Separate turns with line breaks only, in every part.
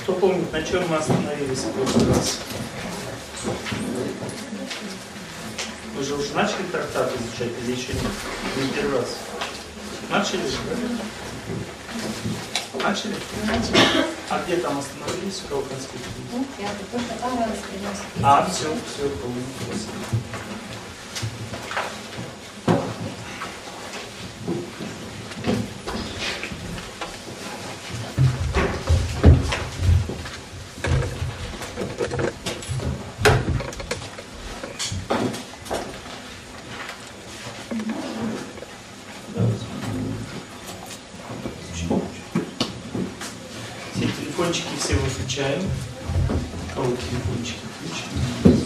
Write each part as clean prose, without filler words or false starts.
Кто помнит, на чем мы остановились в прошлый раз? Вы же уже начали трактат изучать или еще нет? Не первый раз. Начали же, да? Начали?
Начали.
А где там остановились? У кого конспект?
Ну, я только понравилось приносить.
Все, помню. Телефончики все выключаем. У кого телефончики включены?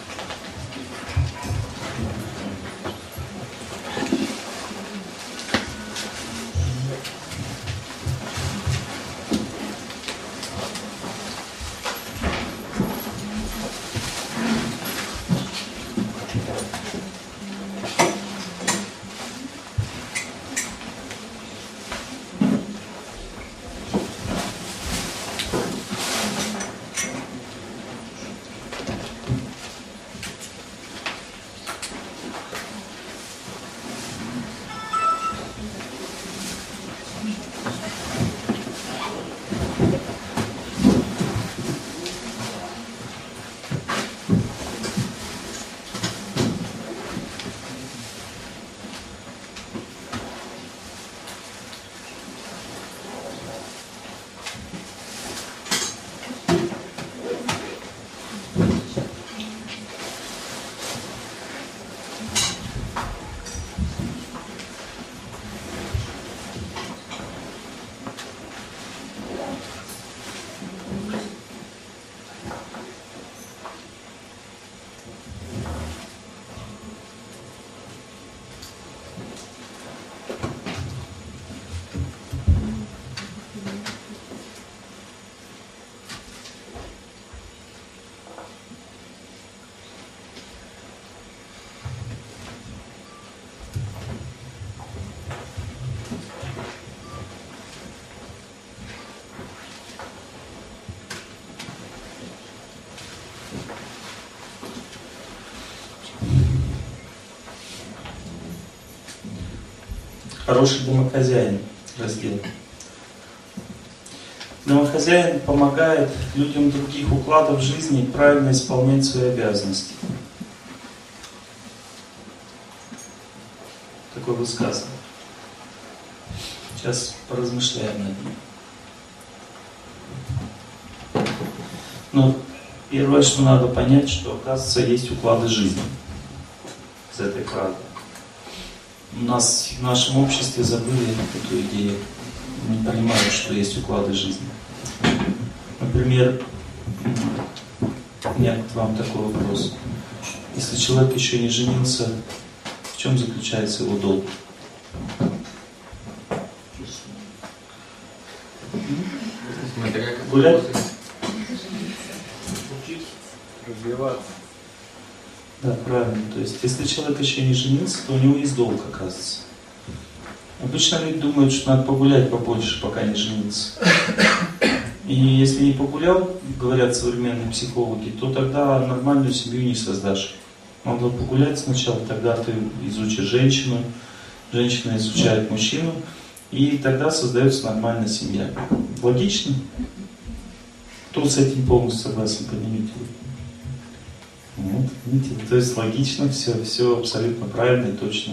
Хороший домохозяин раздел. Домохозяин помогает людям других укладов жизни правильно исполнять свои обязанности. Такое высказывание. Сейчас поразмышляем над ним. Но первое, что надо понять, что, оказывается, есть уклады жизни с этой фразы. У нас в нашем обществе забыли эту идею, не понимают, что есть уклады жизни. Например, у меня к вам такой вопрос. Если человек еще не женился, в чем заключается его долг? Гулять?
Развиваться.
Да, правильно. То есть, если человек еще не женился, то у него есть долг, оказывается. Обычно люди думают, что надо погулять побольше, пока не женился. И если не погулял, говорят современные психологи, то тогда нормальную семью не создашь. Надо погулять сначала, тогда ты изучишь женщину, женщина изучает мужчину, и тогда создается нормальная семья. Логично? Кто с этим полностью согласен, поднимите руку. Вот, видите, то есть логично, все абсолютно правильно и точно.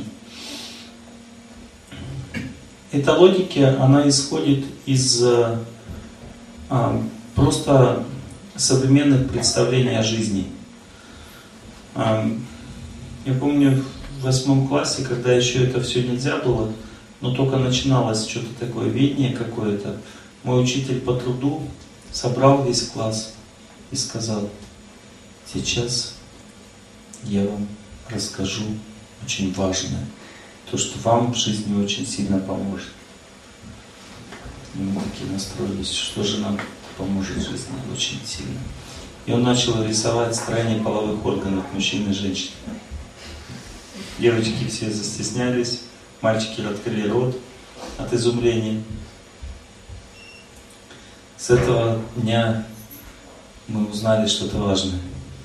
Эта логика, она исходит из просто современных представлений о жизни. Я помню в 8 классе, когда еще это все нельзя было, но только начиналось что-то такое ведение какое-то, мой учитель по труду собрал весь класс и сказал: сейчас я вам расскажу очень важное, то, что вам в жизни очень сильно поможет. И мы такие настроились, что же нам поможет в жизни очень сильно. И он начал рисовать строение половых органов мужчин и женщин. Девочки все застеснялись, мальчики открыли рот от изумления. с этого дня мы узнали что-то важное.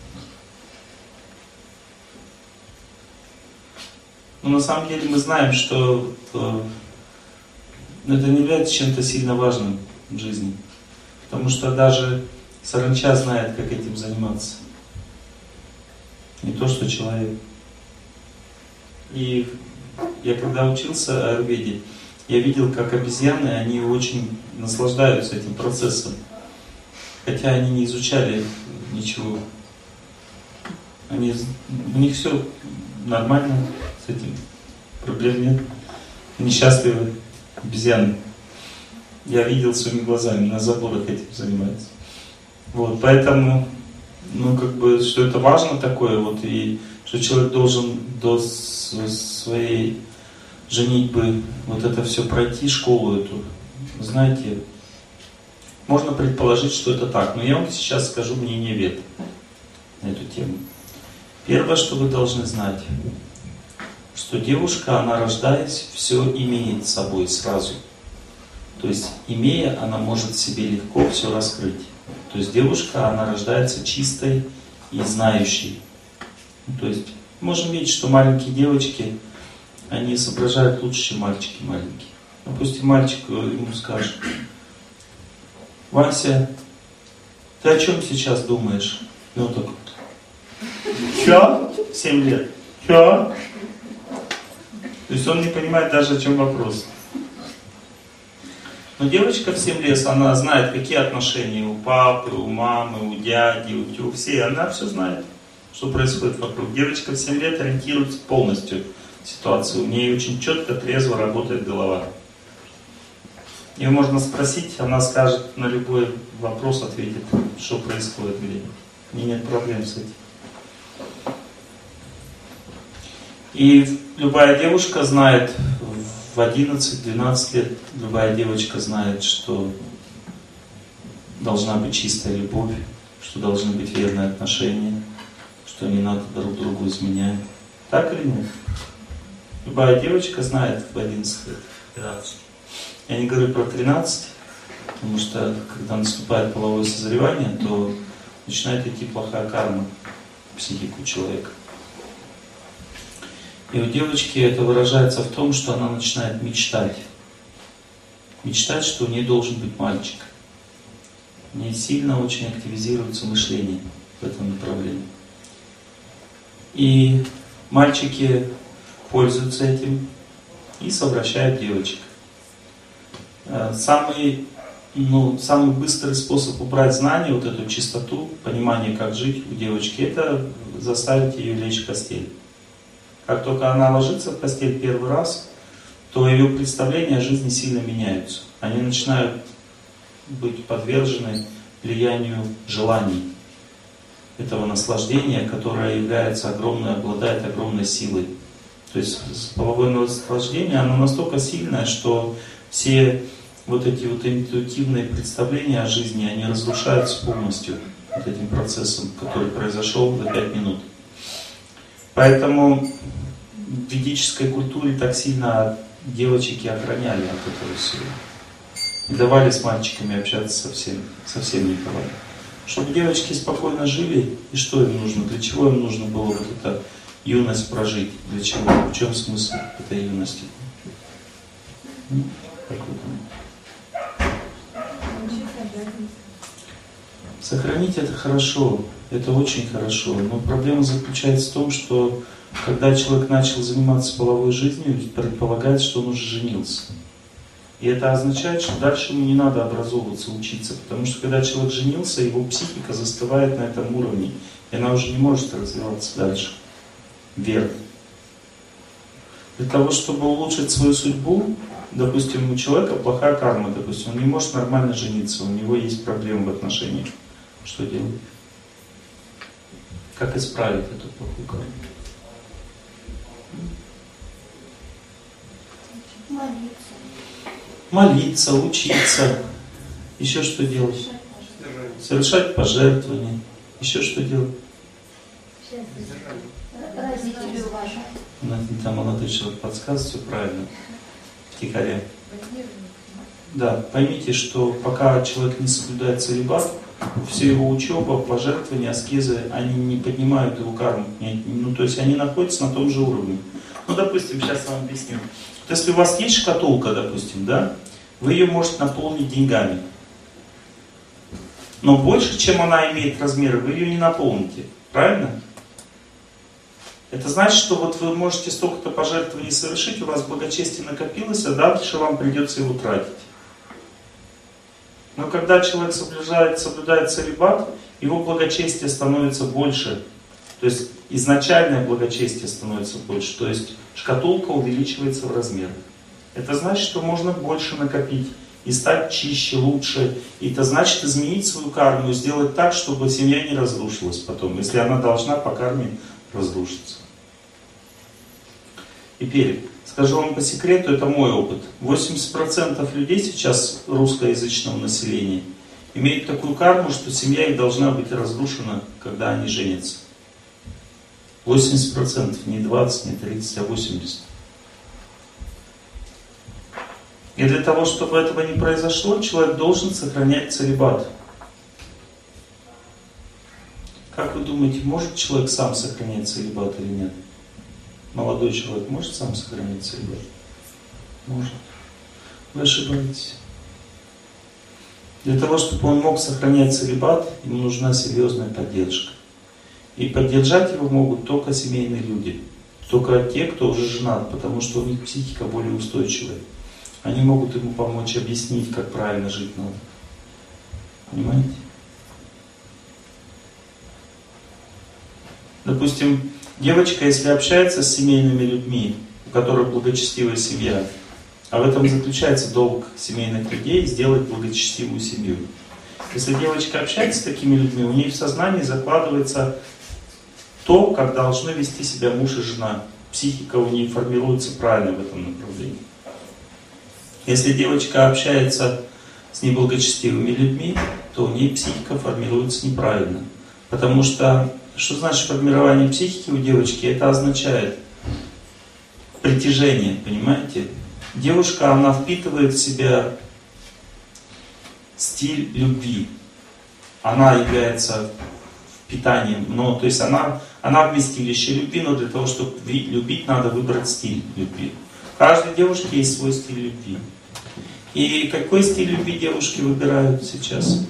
Но на самом деле мы знаем, что это не является чем-то сильно важным в жизни. Потому что даже саранча знает, как этим заниматься. Не то, что человек. И я когда учился аюрведе, я видел, как обезьяны, они очень наслаждаются этим процессом. Хотя они не изучали ничего. У них все нормально с этим. Проблем нет. Они счастливы, обезьяны. Я видел своими глазами, на заборах этим занимаются. Вот, поэтому, что это важно такое, и что человек должен до своей женитьбы это все пройти, школу эту. Знаете, можно предположить, что это так, но я вам сейчас скажу мнение вед на эту тему. Первое, что вы должны знать, что девушка, она рождаясь, все имеет с собой сразу. То есть, имея, она может в себе легко все раскрыть. То есть, девушка, она рождается чистой и знающей. То есть, можем видеть, что маленькие девочки, они соображают лучше, чем мальчики маленькие. Допустим, мальчик ему скажет: Вася, ты о чем сейчас думаешь? И он так вот: Чё? 7 лет. Чё? То есть он не понимает даже, о чем вопрос. Но девочка в 7 лет, она знает, какие отношения у папы, у мамы, у дяди, у тети, все. Она все знает, что происходит вокруг. Девочка в 7 лет ориентируется полностью в ситуацию. У нее очень четко, трезво работает голова. Ее можно спросить, она скажет, на любой вопрос ответит, что происходит, где. У нее нет проблем с этим. И любая девушка знает, в 11-12 лет любая девочка знает, что должна быть чистая любовь, что должны быть верные отношения, что не надо друг другу изменять. Так или нет? Любая девочка знает в 11 лет, 12. Я не говорю про 13, потому что когда наступает половое созревание, то начинает идти плохая карма в психику человека. И у девочки это выражается в том, что она начинает мечтать. Мечтать, что у нее должен быть мальчик. У нее сильно очень активизируется мышление в этом направлении. И мальчики пользуются этим и совращают девочек. Самый быстрый способ убрать знания, эту чистоту, понимание, как жить у девочки, это заставить ее лечь в постель. Как только она ложится в постель первый раз, то ее представления о жизни сильно меняются. Они начинают быть подвержены влиянию желаний, этого наслаждения, которое обладает огромной силой. То есть половое наслаждение, оно настолько сильное, что все эти интуитивные представления о жизни, они разрушаются полностью этим процессом, который произошел за 5 минут. Поэтому в ведической культуре так сильно девочек и охраняли от этого всего. И давали с мальчиками общаться совсем не давали. Чтобы девочки спокойно жили, и что им нужно, для чего им нужно было эта юность прожить, для чего, в чем смысл этой юности? Как вы думаете? Сохранить это хорошо, это очень хорошо, но проблема заключается в том, что когда человек начал заниматься половой жизнью, предполагается, что он уже женился. И это означает, что дальше ему не надо образовываться, учиться, потому что когда человек женился, его психика застывает на этом уровне, и она уже не может развиваться дальше вверх. Для того, чтобы улучшить свою судьбу, допустим, у человека плохая карма, допустим, он не может нормально жениться, у него есть проблемы в отношениях. Что делать? Как исправить эту плохую карму? Молиться, учиться. Еще что делать? Совершать пожертвования. Еще что делать?
Родителей уважать.
Там молодой человек подсказывает, все правильно. Втихаря. Да, поймите, что пока человек не соблюдает целибат, все его учеба, пожертвования, аскезы, они не поднимают его карму. Ну, то есть они находятся на том же уровне. Ну, допустим, сейчас я вам объясню. Вот если у вас есть шкатулка, допустим, да, вы ее можете наполнить деньгами. Но больше, чем она имеет размеры, вы ее не наполните. Правильно? Это значит, что вот вы можете столько-то пожертвований совершить, у вас благочестие накопилось, а дальше вам придется его тратить. Но когда человек соблюдает целибат, его благочестие становится больше. То есть изначальное благочестие становится больше. То есть шкатулка увеличивается в размерах. Это значит, что можно больше накопить и стать чище, лучше. И это значит изменить свою карму и сделать так, чтобы семья не разрушилась потом, если она должна по карме разрушиться. Теперь, скажу вам по секрету, это мой опыт. 80% людей сейчас, русскоязычного населения, имеют такую карму, что семья их должна быть разрушена, когда они женятся. 80%, не 20, не 30, а 80%. И для того, чтобы этого не произошло, человек должен сохранять целибат. Как вы думаете, может человек сам сохранять целибат или нет? Молодой человек может сам сохранять целибат? Может. Вы ошибаетесь. Для того, чтобы он мог сохранять целибат, ему нужна серьезная поддержка. И поддержать его могут только семейные люди. Только те, кто уже женат, потому что у них психика более устойчивая. Они могут ему помочь объяснить, как правильно жить надо. Понимаете? Допустим, девочка, если общается с семейными людьми, у которых благочестивая семья, а в этом заключается долг семейных людей сделать благочестивую семью. Если девочка общается с такими людьми, у нее в сознании закладывается то, как должны вести себя муж и жена. Психика у нее формируется правильно в этом направлении. Если девочка общается с неблагочестивыми людьми, то у нее психика формируется неправильно. Потому что, что значит формирование психики у девочки? Это означает притяжение, понимаете? Девушка, она впитывает в себя стиль любви. Она является питанием, но, то есть она вместилище любви, но для того, чтобы любить, надо выбрать стиль любви. У каждой девушки есть свой стиль любви. И какой стиль любви девушки выбирают сейчас?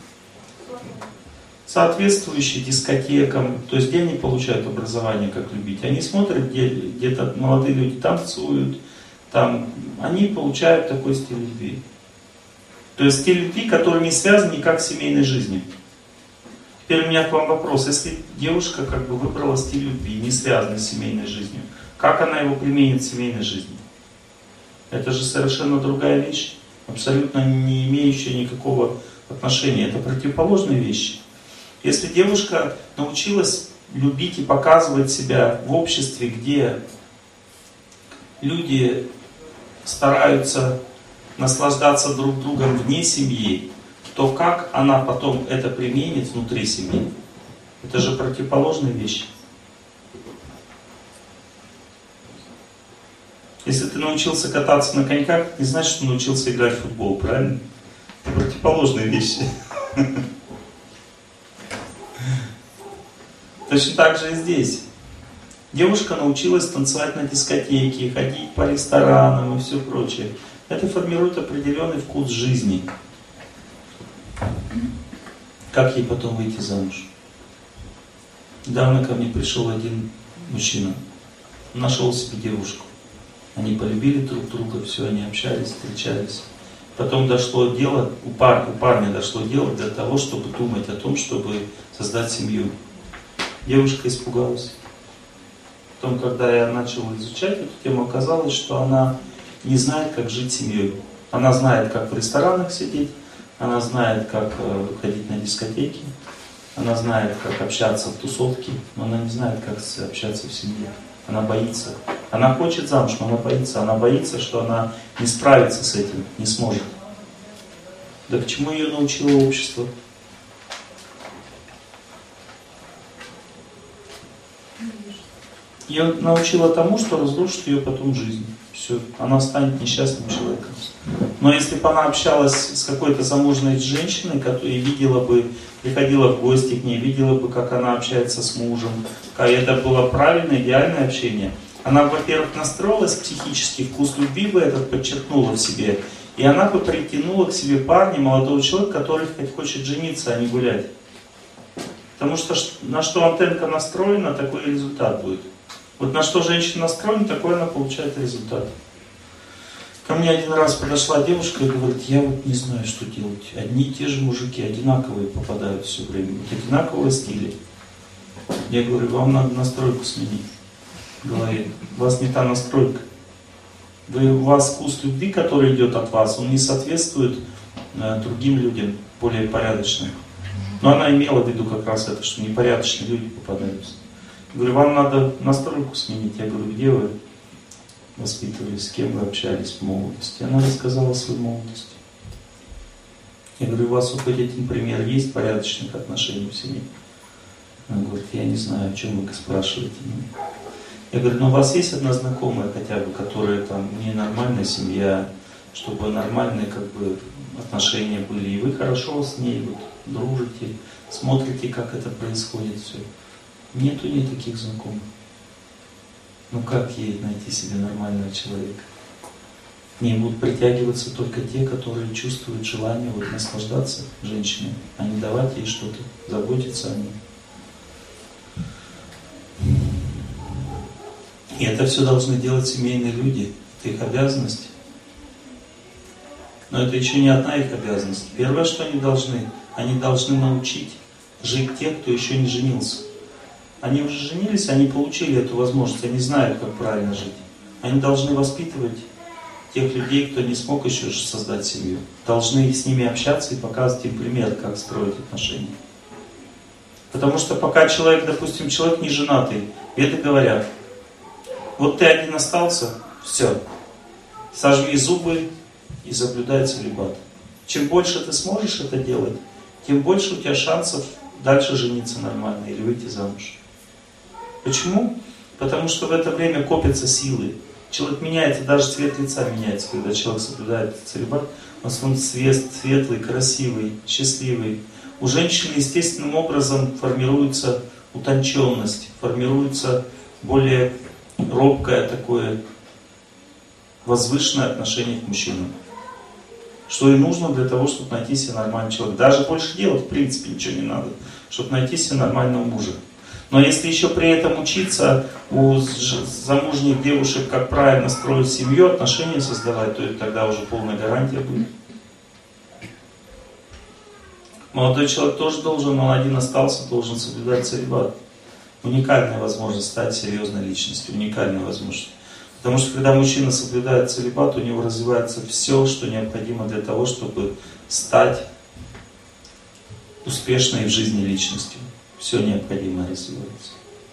Соответствующий дискотекам, то есть где они получают образование, как любить. Они смотрят, где-то молодые люди танцуют, там они получают такой стиль любви. То есть стиль любви, который не связан никак с семейной жизнью. Теперь у меня к вам вопрос. Если девушка как бы выбрала стиль любви, не связанный с семейной жизнью, как она его применит в семейной жизни? Это же совершенно другая вещь, абсолютно не имеющая никакого отношения. Это противоположные вещи. Если девушка научилась любить и показывать себя в обществе, где люди стараются наслаждаться друг другом вне семьи, то как она потом это применит внутри семьи? Это же противоположные вещи. Если ты научился кататься на коньках, не значит, что научился играть в футбол, правильно? Это противоположные вещи. Точно так же и здесь. Девушка научилась танцевать на дискотеке, ходить по ресторанам и все прочее. Это формирует определенный вкус жизни. Как ей потом выйти замуж? Недавно ко мне пришел один мужчина, нашел себе девушку. Они полюбили друг друга, все, они общались, встречались. Потом дошло дело, у парня дошло дело для того, чтобы думать о том, чтобы создать семью. Девушка испугалась. Потом, когда я начал изучать эту тему, оказалось, что она не знает, как жить семьей. Она знает, как в ресторанах сидеть, она знает, как ходить на дискотеки, она знает, как общаться в тусовке, но она не знает, как общаться в семье. Она боится. Она хочет замуж, но она боится. Она боится, что она не справится с этим, не сможет. Да к чему ее научило общество? Ее научило тому, что разрушит ее потом жизнь. Все. Все, она станет несчастным человеком. Но если бы она общалась с какой-то замужней женщиной, и видела бы, приходила в гости к ней, видела бы, как она общается с мужем, как это было правильное, идеальное общение, она, во-первых, настроилась психически, вкус любви бы этот подчеркнула в себе, и она бы притянула к себе парня, молодого человека, который хочет жениться, а не гулять. Потому что на что антенка настроена, такой результат будет. Вот на что женщина настроена, такой она получает результат. Ко мне один раз подошла девушка и говорит: я вот не знаю, что делать. Одни и те же мужики, одинаковые попадают все время, одинаковые стили. Я говорю: вам надо настройку сменить. Говорит: у вас не та настройка. У вас вкус любви, который идет от вас, он не соответствует другим людям, более порядочным. Но она имела в виду как раз это, что непорядочные люди попадаются. Я говорю: вам надо настройку сменить. Я говорю: где вы воспитывались, с кем вы общались в молодости? Она рассказала свою молодость. Я говорю: у вас хоть один пример есть порядочных отношений в семье? Она говорит: я не знаю, о чем вы спрашиваете меня. Я говорю: ну у вас есть одна знакомая хотя бы, которая там не нормальная семья, чтобы нормальные как бы отношения были, и вы хорошо с ней вот дружите, смотрите, как это происходит все. Нету таких знакомых. Ну как ей найти себе нормального человека? К ней будут притягиваться только те, которые чувствуют желание вот наслаждаться женщиной, а не давать ей что-то, заботиться о ней. И это все должны делать семейные люди. Это их обязанность. Но это еще не одна их обязанность. Первое, что они должны научить жить тех, кто еще не женился. Они уже женились, они получили эту возможность, они знают, как правильно жить. Они должны воспитывать тех людей, кто не смог еще создать семью. Должны с ними общаться и показывать им пример, как строить отношения. Потому что пока человек, допустим, человек не женатый, веды говорят: вот ты один остался, все, сожми зубы и соблюдай целибат. Чем больше ты сможешь это делать, тем больше у тебя шансов дальше жениться нормально или выйти замуж. Почему? Потому что в это время копятся силы. Человек меняется, даже цвет лица меняется, когда человек соблюдает целибат. Он становится светлый, красивый, счастливый. У женщины естественным образом формируется утонченность, формируется более робкое такое возвышенное отношение к мужчинам. Что и нужно для того, чтобы найти себе нормальный человек. Даже больше делать в принципе ничего не надо, чтобы найти себе нормального мужа. Но если еще при этом учиться у замужних девушек, как правильно строить семью, отношения создавать, то это тогда уже полная гарантия будет. Молодой человек тоже должен, он один остался, должен соблюдать целибат. Уникальная возможность стать серьезной личностью, уникальная возможность. Потому что когда мужчина соблюдает целибат, у него развивается все, что необходимо для того, чтобы стать успешной в жизни личностью. Все необходимое развивается.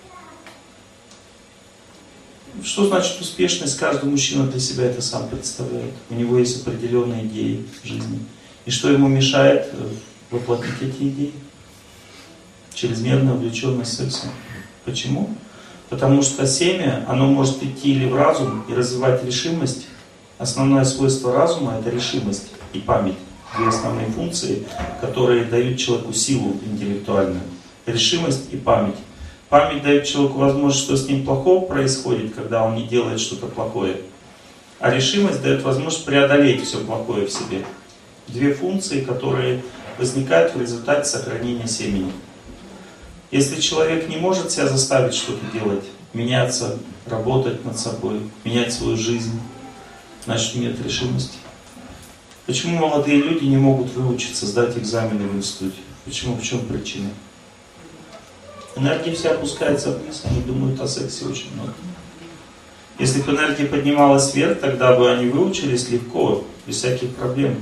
Что значит успешность? Каждый мужчина для себя это сам представляет. У него есть определенные идеи в жизни. И что ему мешает воплотить эти идеи? Чрезмерная увлеченность сексом. Почему? Потому что семя, оно может идти или в разум и развивать решимость. Основное свойство разума — это решимость и память. Две основные функции, которые дают человеку силу интеллектуальную. Решимость и память. Память дает человеку возможность, что с ним плохого происходит, когда он не делает что-то плохое. А решимость дает возможность преодолеть все плохое в себе. Две функции, которые возникают в результате сохранения семени. Если человек не может себя заставить что-то делать, меняться, работать над собой, менять свою жизнь, значит нет решимости. Почему молодые люди не могут выучиться, сдать экзамены в институте? Почему? В чем причина? Энергия вся опускается вниз, они думают о сексе очень много. Если бы энергия поднималась вверх, тогда бы они выучились легко, без всяких проблем.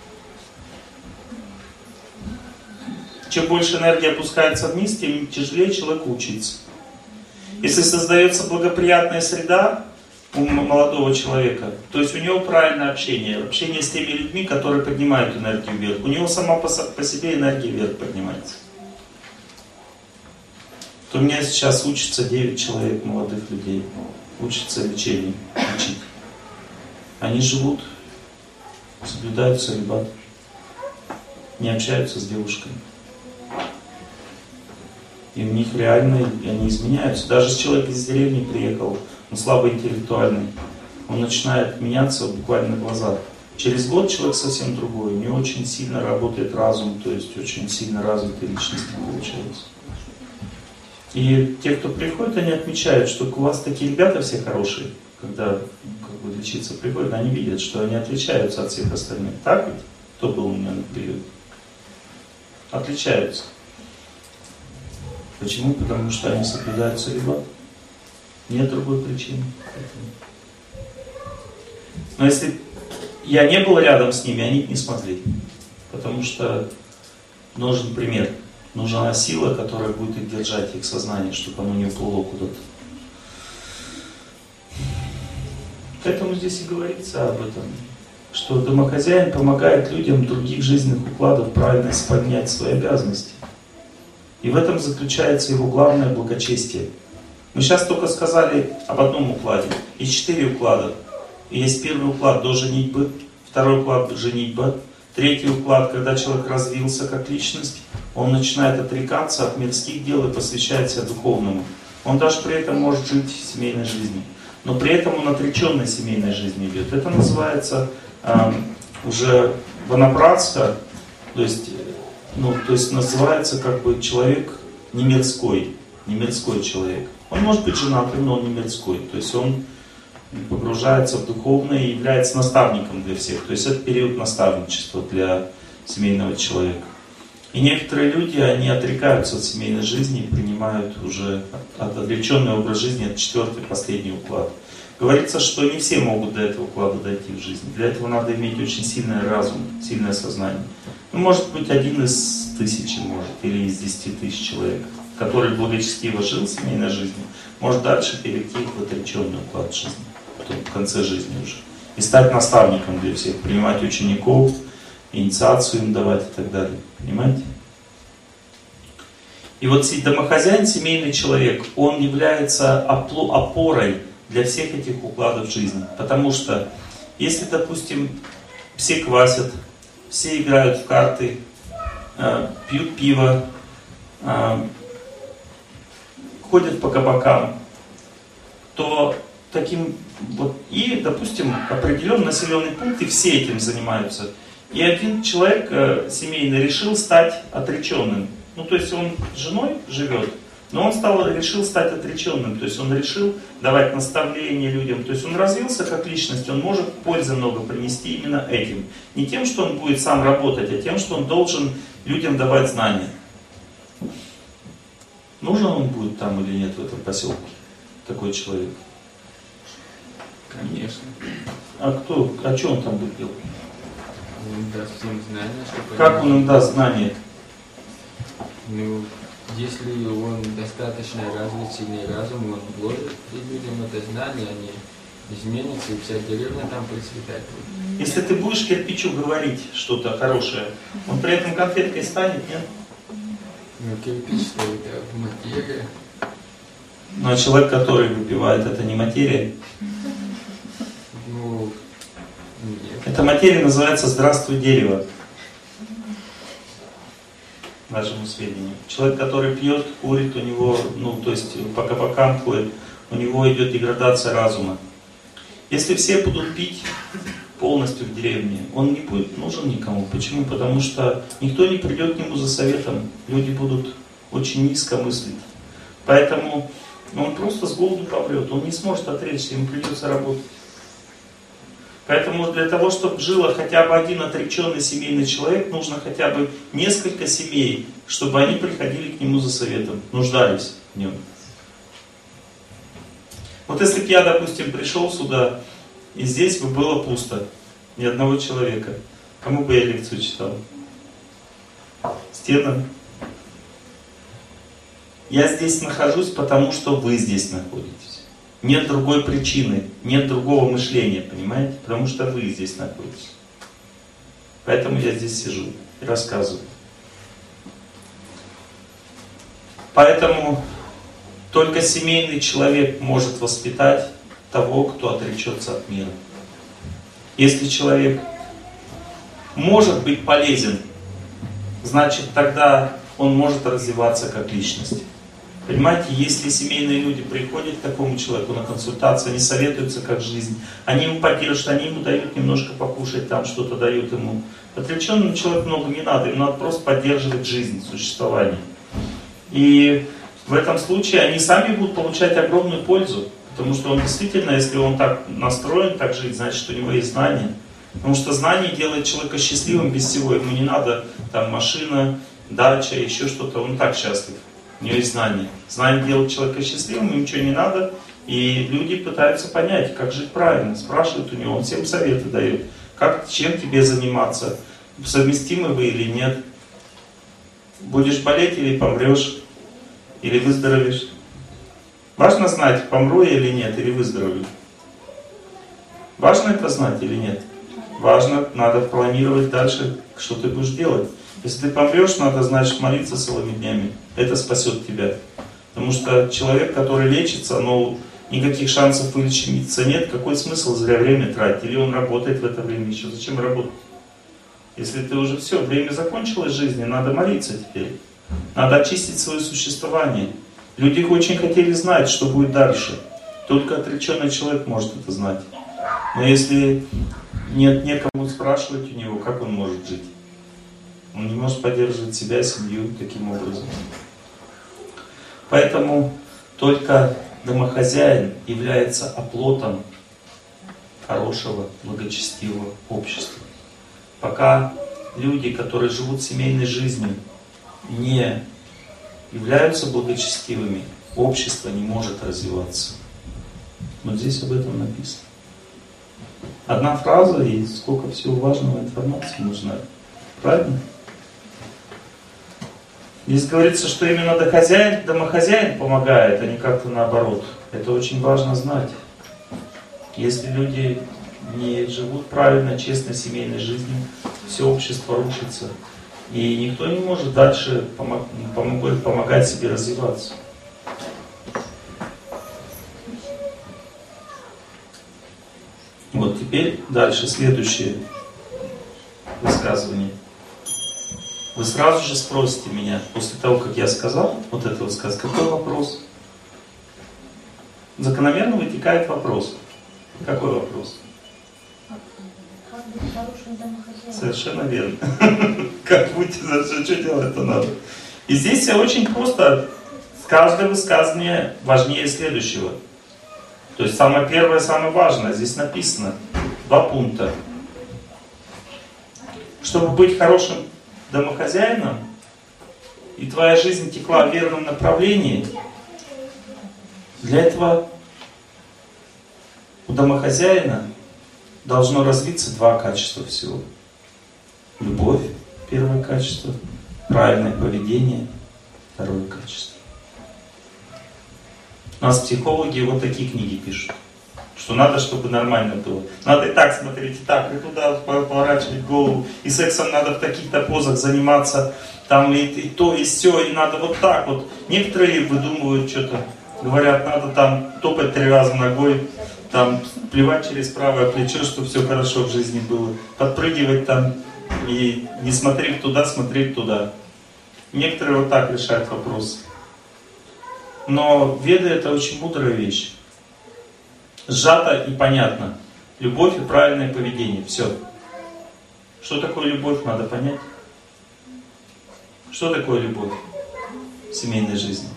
Чем больше энергия опускается вниз, тем тяжелее человеку учиться. Если создается благоприятная среда у молодого человека, то есть у него правильное общение с теми людьми, которые поднимают энергию вверх, у него сама по себе энергия вверх поднимается. То у меня сейчас учатся 9 человек, молодых людей, учатся лечению, учить. Они живут, соблюдают целибат, не общаются с девушками. И у них реально, они изменяются. Даже человек из деревни приехал, он слабоинтеллектуальный, он начинает меняться буквально на глазах. Через год человек совсем другой, у него очень сильно работает разум, то есть очень сильно развитые личности получаются. И те, кто приходит, они отмечают, что у вас такие ребята все хорошие, когда лечиться приходят, они видят, что они отличаются от всех остальных. Так ведь? Кто был у меня на приеме? Отличаются. Почему? Потому что они соблюдают целибат. Нет другой причины. Но если я не был рядом с ними, они не смогли. Потому что нужен пример. Нужна сила, которая будет их держать, их сознание, чтобы оно не уплыло куда-то. Поэтому здесь и говорится об этом, что домохозяин помогает людям других жизненных укладов правильно исполнять свои обязанности. И в этом заключается его главное благочестие. Мы сейчас только сказали об одном укладе. Есть 4 уклада. И есть первый уклад до женитьбы, второй уклад женитьба, третий уклад, когда человек развился как личность, он начинает отрекаться от мирских дел и посвящает себя духовному. Он даже при этом может жить семейной жизнью. Но при этом он отреченной семейной жизнью идет. Это называется уже ванапрастха, то есть называется как бы человек не мирской человек. Он может быть женатым, но он не мирской. То есть он погружается в духовное и является наставником для всех. То есть это период наставничества для семейного человека. И некоторые люди, они отрекаются от семейной жизни и принимают уже отвлеченный образ жизни, это 4-й, последний уклад. Говорится, что не все могут до этого уклада дойти в жизни. Для этого надо иметь очень сильный разум, сильное сознание. Ну, может быть, 1 из 1000, может, или из 10 000 человек, который благочестиво жил семейной жизнью, может дальше перейти в отреченный уклад жизни, потом в конце жизни уже. И стать наставником для всех, принимать учеников, инициацию им давать и так далее. Понимаете? И вот домохозяин, семейный человек, он является опорой для всех этих укладов жизни. Потому что, если, допустим, все квасят, все играют в карты, пьют пиво, ходят по кабакам, то таким вот, и, допустим, определенный населенный пункт, и все этим занимаются. И один человек семейный решил стать отреченным. Ну, то есть он с женой живет, но он решил стать отреченным. То есть он решил давать наставления людям. То есть он развился как личность, он может пользы много принести именно этим. Не тем, что он будет сам работать, а тем, что он должен людям давать знания. Нужен он будет там или нет в этом поселке, такой человек?
Конечно.
А что он там будет делать?
Он даст всем знания, чтобы...
Как он им даст знания?
Ну, если он достаточно развит, сильный разум, он вложит людям это знание, они изменятся, и вся деревня там процветает.
Если ты будешь кирпичу говорить что-то хорошее, он при этом конфеткой станет, нет?
Ну, кирпич, что это материя.
Ну, а человек, который выпивает, это не материя?
Ну, нет.
Эта материя называется «Здравствуй, дерево». Нашему сведению. Человек, который пьет, курит, у него, то есть по кабакам ходит, у него идет деградация разума. Если все будут пить полностью в деревне, он не будет нужен никому. Почему? Потому что никто не придет к нему за советом. Люди будут очень низко мыслить. Поэтому он просто с голоду помрет. Он не сможет отречься, ему придется работать. Поэтому для того, чтобы жило хотя бы один отреченный семейный человек, нужно хотя бы несколько семей, чтобы они приходили к нему за советом, нуждались в нем. Вот если бы я, допустим, пришел сюда, и здесь бы было пусто, ни одного человека, кому бы я лекцию читал? Стенам. Я здесь нахожусь, потому что вы здесь находитесь. Нет другой причины, нет другого мышления, понимаете? Потому что вы здесь находитесь. Поэтому я здесь сижу и рассказываю. Поэтому только семейный человек может воспитать того, кто отречется от мира. Если человек может быть полезен, значит тогда он может развиваться как личность. Понимаете, если семейные люди приходят к такому человеку на консультацию, они советуются как жизнь, они ему поддерживают, они ему дают немножко покушать, там что-то дают ему. Отреченному человеку много не надо, ему надо просто поддерживать жизнь, существование. И в этом случае они сами будут получать огромную пользу, потому что он действительно, если он так настроен, так жить, значит, у него есть знания. Потому что знание делает человека счастливым без всего, ему не надо там машина, дача, еще что-то, он так счастлив. У него есть знания. Знание делает человека счастливым, ему ничего не надо. И люди пытаются понять, как жить правильно. Спрашивают у него, он всем советы дает. Чем тебе заниматься? Совместимы вы или нет? Будешь болеть или помрешь? Или выздоровеешь? Важно знать, помру я или нет, или выздоровлю. Важно это знать или нет? Важно, надо планировать дальше, что ты будешь делать. Если ты помрешь, надо, значит, молиться целыми днями. Это спасет тебя. Потому что человек, который лечится, но никаких шансов вылечиться нет, какой смысл зря время тратить? Или он работает в это время еще? Зачем работать? Если ты уже все, время закончилось в жизни, надо молиться теперь. Надо очистить свое существование. Люди очень хотели знать, что будет дальше. Только отреченный человек может это знать. Но если нет некому спрашивать у него, как он может жить? Он не может поддерживать себя, семью таким образом. Поэтому только домохозяин является оплотом хорошего, благочестивого общества. Пока люди, которые живут семейной жизнью, не являются благочестивыми, общество не может развиваться. Вот здесь об этом написано. Одна фраза, и сколько всего важного информации нужно. Правильно? Здесь говорится, что именно домохозяин помогает, а не как-то наоборот. Это очень важно знать. Если люди не живут правильно, честной семейной жизнью, все общество рушится. И никто не может дальше помогать себе развиваться. Вот теперь дальше следующее высказывание. Вы сразу же спросите меня, после того, как я сказал, вот это вот сказ, какой вопрос? Закономерно вытекает вопрос. Какой вопрос?
Как быть хорошим домохозяином?
Совершенно верно. Как быть, что делать-то надо? И здесь все очень просто. Каждое высказывание важнее следующего. То есть самое первое, самое важное. Здесь написано 2 пункта. Чтобы быть хорошим домохозяином, и твоя жизнь текла в верном направлении, для этого у домохозяина должно развиться 2 качества всего. Любовь, первое качество, правильное поведение, второе качество. У нас психологи вот такие книги пишут, что надо, чтобы нормально было. Надо и так смотреть, и так, и туда поворачивать голову, и сексом надо в таких-то позах заниматься, там и то, и сё, и надо вот так вот. Некоторые выдумывают что-то, говорят, надо там топать 3 раза ногой, там плевать через правое плечо, чтобы все хорошо в жизни было, подпрыгивать там и не смотреть туда, смотреть туда. Некоторые вот так решают вопрос. Но веды — это очень мудрая вещь. Сжато и понятно. Любовь и правильное поведение. Все. Что такое любовь, надо понять. Что такое любовь в семейной жизни?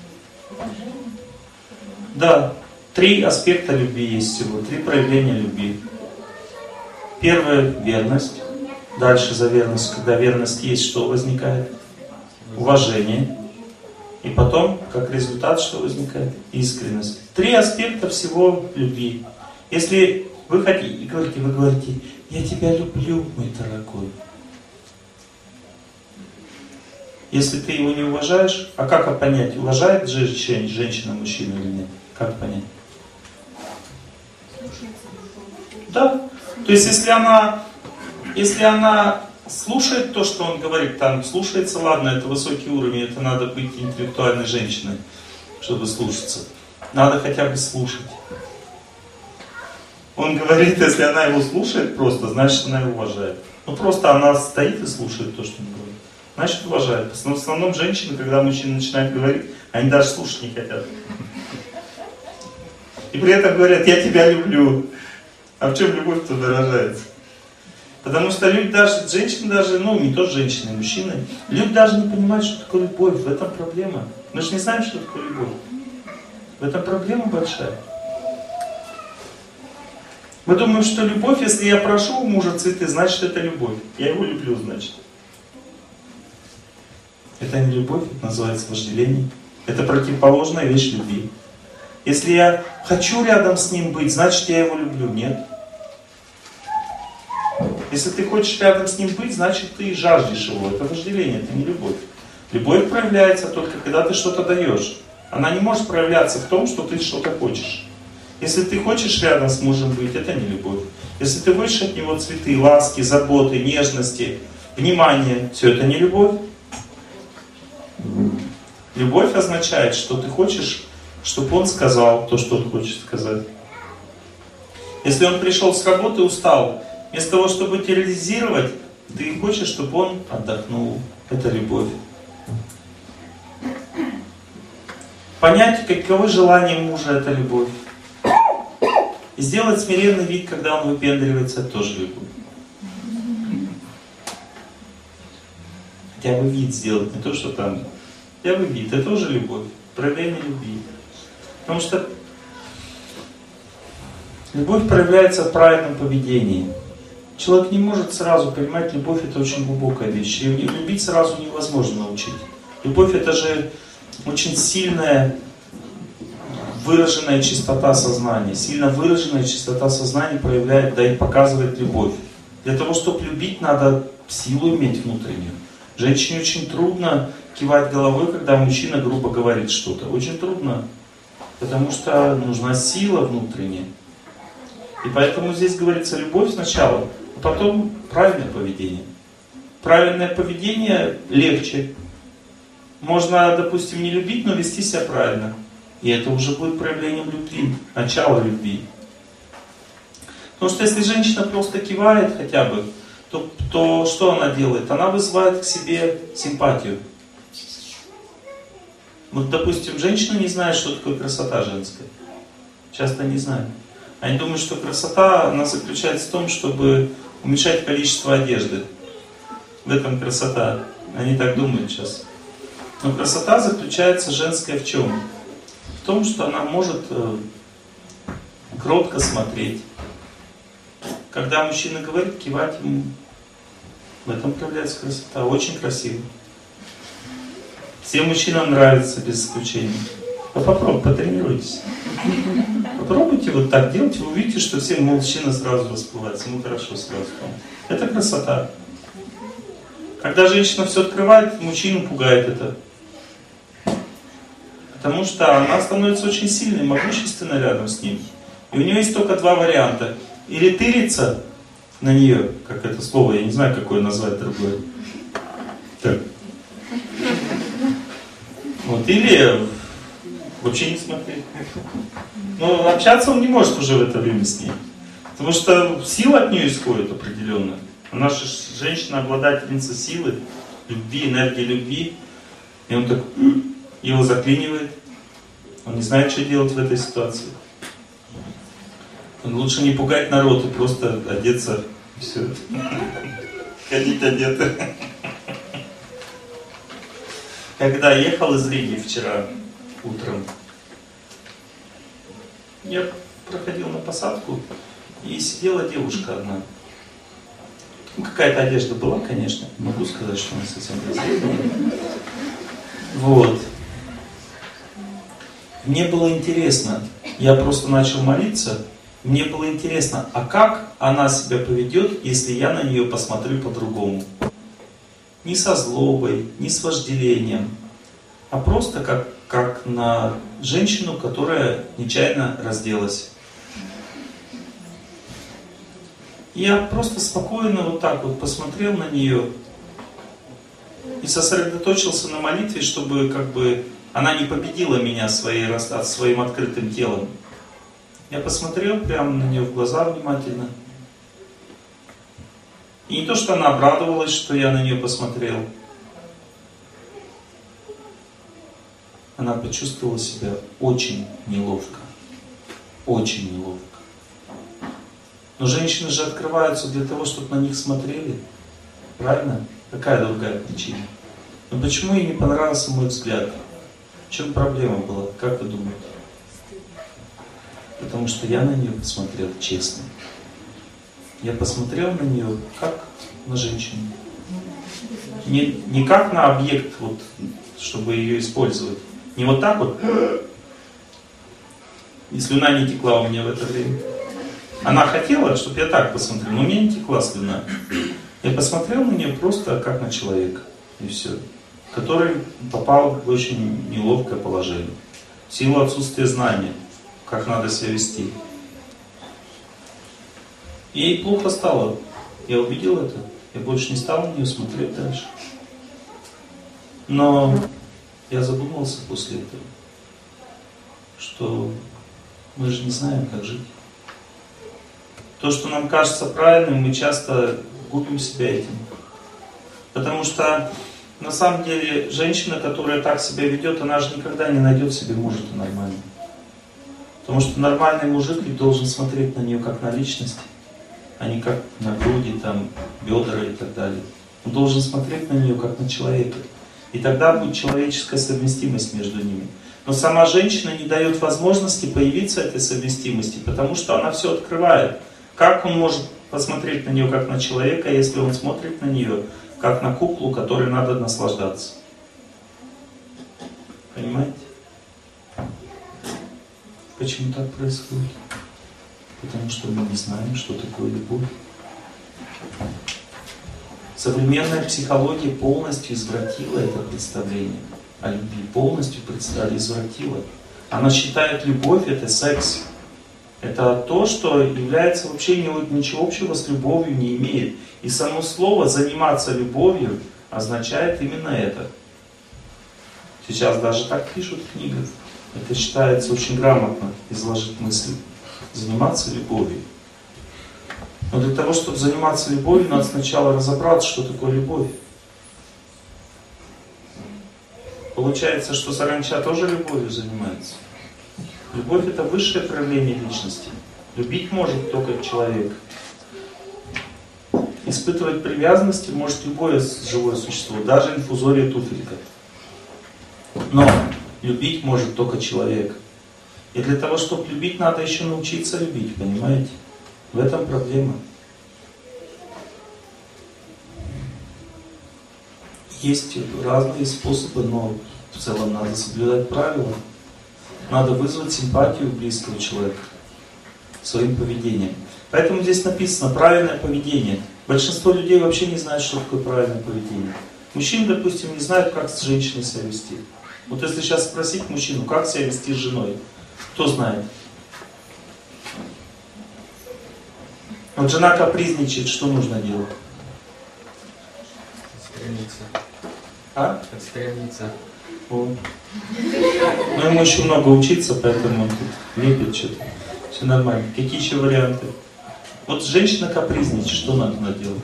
Да, 3 аспекта любви есть всего, 3 проявления любви. Первое — верность. Дальше за верность, когда верность есть, что возникает? Уважение. И потом, как результат, что возникает? Искренность. 3 аспекта всего любви. Если вы хотите, и вы говорите, я тебя люблю, мой дорогой. Если ты его не уважаешь, а как понять, уважает женщина мужчину или нет? Как понять? Да. То есть, если она слушает то, что он говорит, там слушается, ладно, это высокий уровень, это надо быть интеллектуальной женщиной, чтобы слушаться. Надо хотя бы слушать. Он говорит, если она его слушает просто, значит она его уважает. Ну просто она стоит и слушает то, что он говорит. Значит уважает. В основном женщины, когда мужчина начинает говорить, они даже слушать не хотят. И при этом говорят, я тебя люблю. А в чем любовь-то выражается? Потому что люди даже, женщины даже, ну не то женщины, мужчины, люди даже не понимают, что такое любовь. В этом проблема. Мы же не знаем, что такое любовь. В этом проблема большая. Мы думаем, что любовь, если я прошу у мужа цветы, значит это любовь. Я его люблю, значит. Это не любовь, это называется вожделение. Это противоположная вещь любви. Если я хочу рядом с ним быть, значит я его люблю. Нет. Если ты хочешь рядом с ним быть, значит ты жаждешь его. Это вожделение, это не любовь. Любовь проявляется только когда ты что-то даешь. Она не может проявляться в том, что ты что-то хочешь. Если ты хочешь рядом с мужем быть, это не любовь. Если ты хочешь от него цветы, ласки, заботы, нежности, внимания, все это не любовь. Любовь означает, что ты хочешь, чтобы он сказал то, что он хочет сказать. Если он пришел с работы, устал, вместо того, чтобы терроризировать, ты хочешь, чтобы он отдохнул. Это любовь. Понять, каковы желания мужа, это любовь. И сделать смиренный вид, когда он выпендривается, это тоже любовь. Хотя бы вид сделать, не то, что там. Хотя бы вид, это тоже любовь. Проявление любви. Потому что любовь проявляется в правильном поведении. Человек не может сразу понимать, любовь это очень глубокая вещь. И любить сразу невозможно научить. Любовь это же очень сильная выраженная чистота сознания. Сильно выраженная чистота сознания проявляет, да и показывает любовь. Для того, чтобы любить, надо силу иметь внутреннюю. Женщине очень трудно кивать головой, когда мужчина грубо говорит что-то. Очень трудно. Потому что нужна сила внутренняя. И поэтому здесь говорится любовь сначала, а потом правильное поведение. Правильное поведение легче. Можно, допустим, не любить, но вести себя правильно. И это уже будет проявлением любви, начало любви. Потому что если женщина просто кивает хотя бы, то что она делает? Она вызывает к себе симпатию. Вот, допустим, женщина не знает, что такое красота женская. Часто не знает. Они думают, что красота, она заключается в том, чтобы уменьшать количество одежды. В этом красота. Они так думают сейчас. Но красота заключается женская в чем? В том, что она может кротко смотреть. Когда мужчина говорит, кивать ему. В этом проявляется красота. Очень красиво. Всем мужчинам нравится, без исключения. Попробуйте, потренируйтесь. Попробуйте вот так делать, вы увидите, что все мужчины сразу расплываются. Ему хорошо сразу. Это красота. Когда женщина все открывает, мужчину пугает это. Потому что она становится очень сильной, могущественной рядом с ним. И у нее есть только два варианта. Или тыриться на нее, как это слово, я не знаю, какое назвать другое. Так. Вот, или вообще не смотреть. Но общаться он не может уже в это время с ней. Потому что сила от нее исходит определенно. Она же женщина, обладательница силы, любви, энергии любви. И он так его заклинивает. Он не знает, что делать в этой ситуации. Лучше не пугать народ и просто одеться. Все. Ходить одеты. Когда ехал из Риги вчера утром, я проходил на посадку, и сидела девушка одна. Ну, какая-то одежда была, конечно. Не могу сказать, что она совсем красивая. Вот. Мне было интересно. Я просто начал молиться. Мне было интересно, а как она себя поведет, если я на нее посмотрю по-другому? Не со злобой, не с вожделением, а просто как на женщину, которая нечаянно разделась. Я просто спокойно вот так вот посмотрел на нее и сосредоточился на молитве, чтобы как бы она не победила меня своим открытым телом. Я посмотрел прямо на нее в глаза внимательно. И не то, что она обрадовалась, что я на нее посмотрел. Она почувствовала себя очень неловко. Очень неловко. Но женщины же открываются для того, чтобы на них смотрели. Правильно? Какая другая причина? Но почему ей не понравился мой взгляд? В чем проблема была? Как вы думаете? Потому что я на нее посмотрел честно. Я посмотрел на нее как на женщину. Не как на объект, вот, чтобы ее использовать. Не вот так вот. И слюна не текла у меня в это время. Она хотела, чтобы я так посмотрел, но у меня не текла слюна. Я посмотрел на нее просто как на человека. И все. Который попал в очень неловкое положение. В силу отсутствия знания, как надо себя вести. И ей плохо стало. Я увидел это. Я больше не стал на нее смотреть дальше. Но я задумался после этого, что мы же не знаем, как жить. То, что нам кажется правильным, мы часто губим себя этим. Потому что на самом деле женщина, которая так себя ведет, она же никогда не найдет себе мужа-то нормального. Потому что нормальный мужик ведь должен смотреть на нее как на личность, а не как на груди, там, бедра и так далее. Он должен смотреть на нее как на человека. И тогда будет человеческая совместимость между ними. Но сама женщина не дает возможности появиться этой совместимости, потому что она все открывает. Как он может посмотреть на нее как на человека, если он смотрит на нее как на куклу, которой надо наслаждаться? Понимаете? Почему так происходит? Потому что мы не знаем, что такое любовь. Современная психология полностью извратила это представление о любви, полностью извратила. Она считает любовь это секс. Это то, что является вообще ничего общего с любовью не имеет. И само слово «заниматься любовью» означает именно это. Сейчас даже так пишут в книгах. Это считается очень грамотно изложить мысли. Заниматься любовью. Но для того, чтобы заниматься любовью, надо сначала разобраться, что такое любовь. Получается, что саранча тоже любовью занимается. Любовь — это высшее проявление личности. Любить может только человек. Испытывать привязанности может любое живое существо, даже инфузория туфелька. Но любить может только человек. И для того, чтобы любить, надо еще научиться любить, понимаете? В этом проблема. Есть разные способы, но в целом надо соблюдать правила. Надо вызвать симпатию близкого человека своим поведением. Поэтому здесь написано правильное поведение. Большинство людей вообще не знает, что такое правильное поведение. Мужчины, допустим, не знают, как с женщиной себя вести. Вот если сейчас спросить мужчину, как себя вести с женой, кто знает? Вот жена капризничает, что нужно делать?
Отстраниться.
А?
Отстраниться.
О. Но ему еще много учиться, поэтому он тут лепит что-то. Все нормально. Какие еще варианты? Вот женщина капризничает, что надо делать?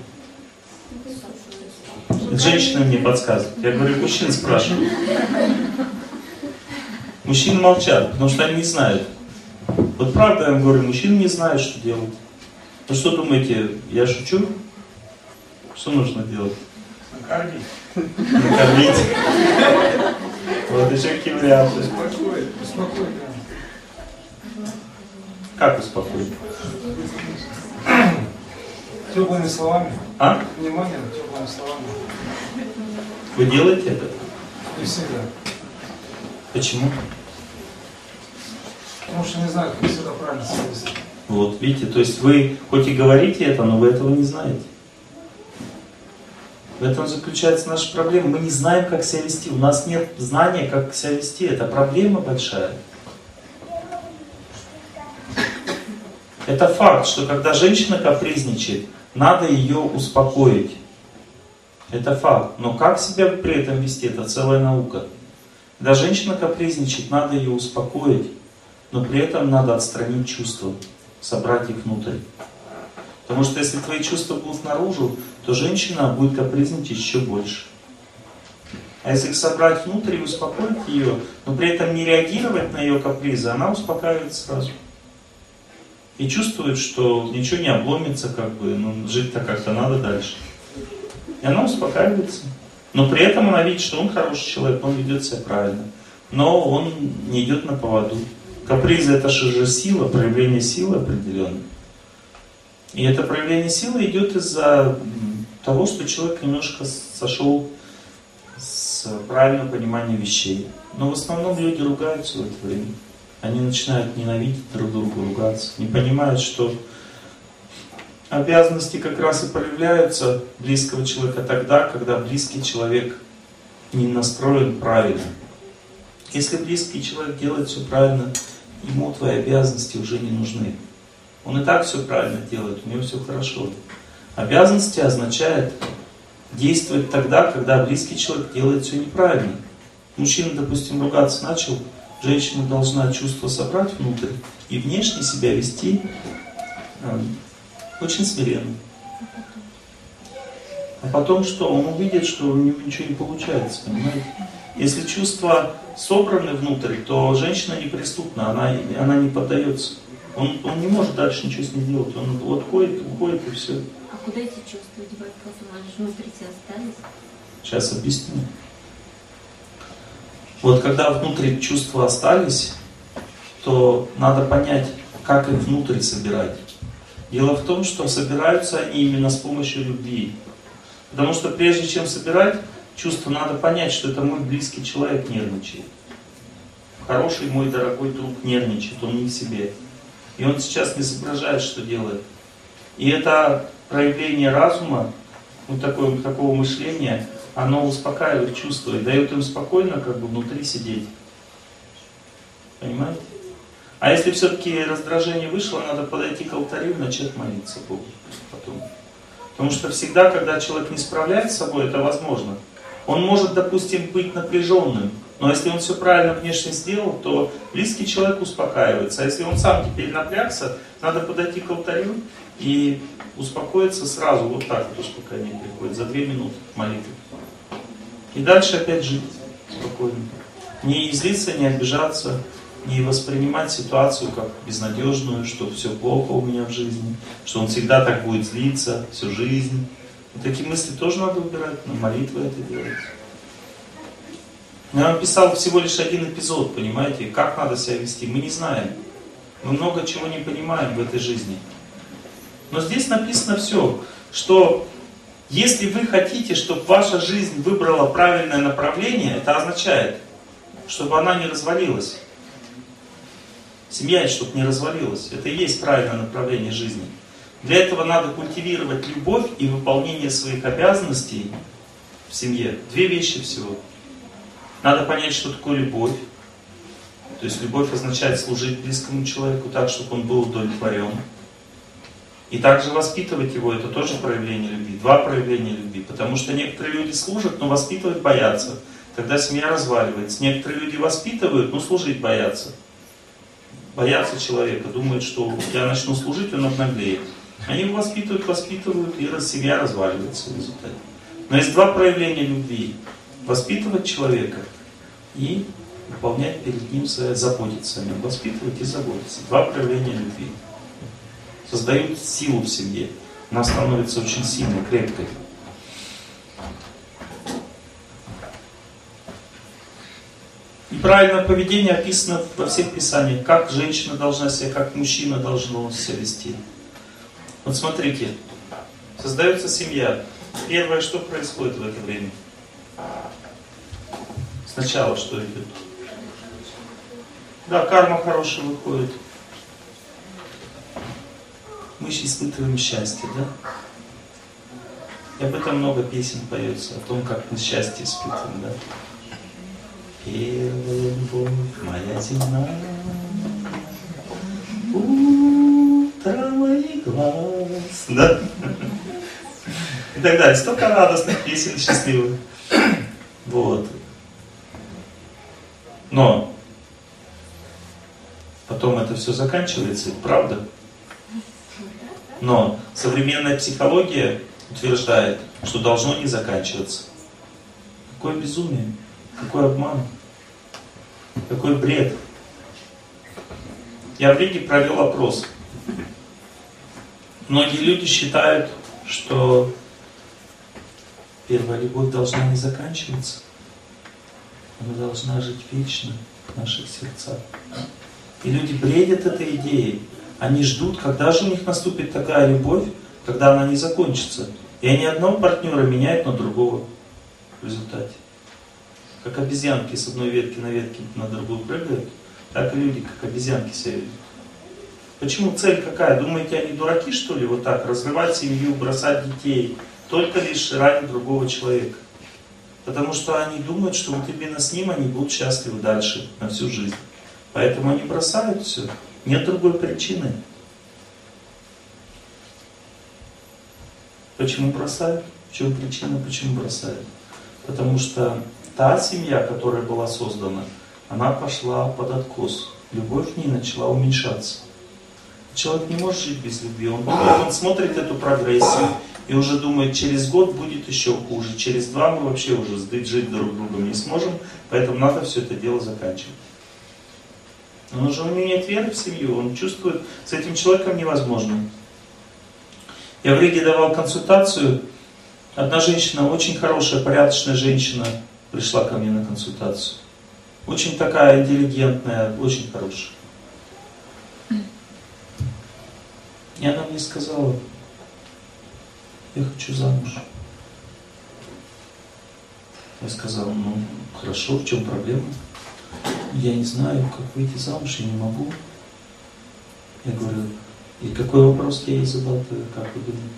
Женщина мне подсказывает. Я говорю, мужчин спрашиваю. Мужчины молчат, потому что они не знают. Вот правда, я вам говорю, мужчины не знают, что делать. Ну что думаете, я шучу? Что нужно делать?
Накормить.
Накормить. Вот еще какие варианты.
Успокоить.
Как успокоить?
Теплыми словами.
А?
Внимание, теплыми словами.
Вы делаете это?
Не всегда.
Почему?
Потому что не знаю, как всегда правильно себя вести.
Вот, видите, то есть вы хоть и говорите это, но вы этого не знаете. В этом заключается наша проблема. Мы не знаем, как себя вести. У нас нет знания, как себя вести. Это проблема большая. Это факт, что когда женщина капризничает, надо ее успокоить. Это факт. Но как себя при этом вести, это целая наука. Когда женщина капризничает, надо ее успокоить. но при этом надо отстранить чувства, собрать их внутрь. Потому что если твои чувства будут наружу, то женщина будет капризничать еще больше. А если их собрать внутрь и успокоить ее, но при этом не реагировать на ее капризы, она успокаивается сразу. И чувствует, что ничего не обломится, жить-то как-то надо дальше. И она успокаивается. Но при этом она видит, что он хороший человек, он ведет себя правильно. Но он не идет на поводу. Капризы — это же сила, проявление силы определенной. И это проявление силы идет из-за того, что человек немножко сошел с правильного понимания вещей. Но в основном люди ругаются в это время. Они начинают ненавидеть друг друга, ругаться. Не понимают, что обязанности как раз и проявляются близкого человека тогда, когда близкий человек не настроен правильно. Если близкий человек делает все правильно, ему твои обязанности уже не нужны. Он и так все правильно делает, у него все хорошо. Обязанности означает действовать тогда, когда близкий человек делает все неправильно. Мужчина, допустим, ругаться начал, женщина должна чувства собрать внутрь и внешне себя вести очень смиренно. А потом что? Он увидит, что у него ничего не получается, понимаете? Если чувства собраны внутрь, то женщина неприступна, она не поддается. Он не может дальше ничего с ней делать. Он вот ходит, уходит и все.
А куда эти чувства девать, они же внутри тебя остались?
Сейчас объясню. Вот когда внутри чувства остались, то надо понять, как их внутрь собирать. Дело в том, что собираются они именно с помощью любви. Потому что прежде чем собирать чувства, надо понять, что это мой близкий человек нервничает. Хороший мой дорогой друг нервничает, он не в себе. И он сейчас не соображает, что делает. И это проявление разума, такого мышления, оно успокаивает чувства и дает им спокойно внутри сидеть. Понимаете? А если все-таки раздражение вышло, надо подойти к алтарю и начать молиться Богу потом. Потому что всегда, когда человек не справляется с собой, это возможно. Он может, допустим, быть напряженным, но если он все правильно внешне сделал, то близкий человек успокаивается. А если он сам теперь напрягся, надо подойти к алтарю и успокоиться сразу. Вот так вот успокоение приходит, за 2 минуты молитвы. И дальше опять жить спокойно. Не злиться, не обижаться, не воспринимать ситуацию как безнадежную, что все плохо у меня в жизни, что он всегда так будет злиться всю жизнь. И такие мысли тоже надо убирать, но молитвой это делать. Я вам писал всего лишь один эпизод, понимаете, как надо себя вести. Мы не знаем. Мы много чего не понимаем в этой жизни. Но здесь написано все, что если вы хотите, чтобы ваша жизнь выбрала правильное направление, это означает, чтобы она не развалилась. Семья, чтобы не развалилась. Это и есть правильное направление жизни. Для этого надо культивировать любовь и выполнение своих обязанностей в семье. 2 вещи всего. Надо понять, что такое любовь. То есть любовь означает служить близкому человеку так, чтобы он был удовлетворен. И также воспитывать его, это тоже проявление любви. 2 проявления любви. Потому что некоторые люди служат, но воспитывать боятся. Тогда семья разваливается. Некоторые люди воспитывают, но служить боятся. Боятся человека, думают, что я начну служить, он обнаглеет. Они его воспитывают, и семья разваливается в результате. Но есть 2 проявления любви. Воспитывать человека и выполнять перед ним заботиться о нем. Воспитывать и заботиться. 2 проявления любви. Создают силу в семье. Она становится очень сильной, крепкой. И правильное поведение описано во всех писаниях. Как женщина должна себя, как мужчина должен себя вести. Вот смотрите. Создается семья. Первое, что происходит в это время? Сначала что идет? Да, карма хорошая выходит. Мы испытываем счастье, да? И об этом много песен поется, о том, как мы счастье испытываем, да? Первая любовь моя земная, утро моих глаз, да? И так далее. Столько радостных песен, счастливых. Вот. Но потом это все заканчивается, это правда. Но современная психология утверждает, что должно не заканчиваться. Какое безумие, какой обман, какой бред. Я в Риге провел опрос. Многие люди считают, что первая любовь должна не заканчиваться. Она должна жить вечно в наших сердцах. И люди бредят этой идеей. Они ждут, когда же у них наступит такая любовь, когда она не закончится. И они одного партнера меняют на другого в результате. Как обезьянки с одной ветки на ветке на другую прыгают, так и люди, как обезьянки себя ведут. Почему цель какая? Думаете, они дураки, что ли, вот так, разрывать семью, бросать детей, только лишь ради другого человека? Потому что они думают, что вот именно с ним они будут счастливы дальше, на всю жизнь. Поэтому они бросают все. Нет другой причины. Почему бросают? В чем причина, почему бросают? Потому что та семья, которая была создана, она пошла под откос. Любовь в ней начала уменьшаться. Человек не может жить без любви. Он смотрит эту прогрессию и уже думает, через год будет еще хуже, через 2 мы вообще уже жить друг другом не сможем, поэтому надо все это дело заканчивать. Он уже не имеет веры в семью, он чувствует, с этим человеком невозможно. Я в Риге давал консультацию, одна женщина, очень хорошая, порядочная женщина, пришла ко мне на консультацию. Очень такая интеллигентная, очень хорошая. И она мне сказала, я хочу замуж. Я сказал, ну хорошо, в чем проблема? Я не знаю, как выйти замуж, я не могу. Я говорю, и какой вопрос я ей задал, как вы думаете?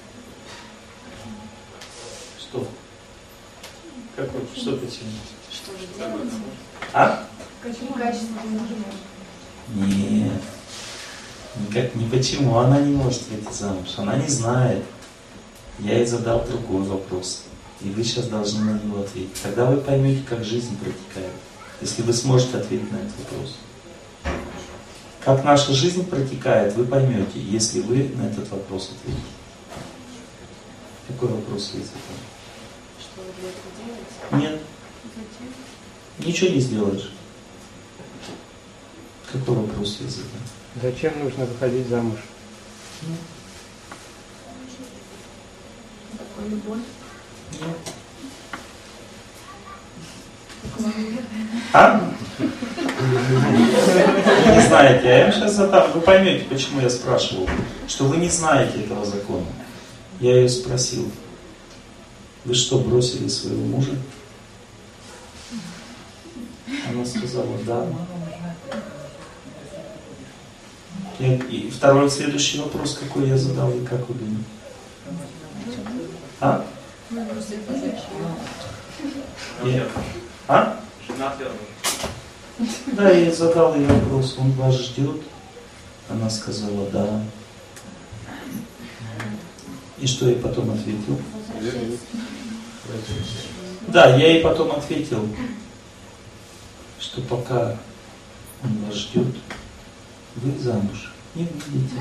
Что? Какой? Что почему?
Что же делать?
А?
Каким качеством нужно?
Нет. Никак, не почему. Она не может выйти замуж. Она не знает. Я ей задал другой вопрос. И вы сейчас должны на него ответить. Тогда вы поймете, как жизнь протекает. Если вы сможете ответить на этот вопрос. Как наша жизнь протекает, вы поймете, если вы на этот вопрос ответите. Какой вопрос вы задали?
Что вы для этого делаете?
Нет.
Зачем?
Ничего не сделаешь. Какой вопрос я задал?
Зачем нужно выходить замуж?
Такой любовь.
Нет. А? Вы не знаете, я им сейчас задам. Вы поймете, почему я спрашивал. Что вы не знаете этого закона. Я ее спросил. Вы что, бросили своего мужа? Она сказала, да. И второй, следующий вопрос, какой я задал, и как вы думаете? А? А? Да, я ей задал ей вопрос, он вас ждет? Она сказала, да. И что я потом ответил? Да, я ей потом ответил, что пока он вас ждет, вы замуж не выйдете.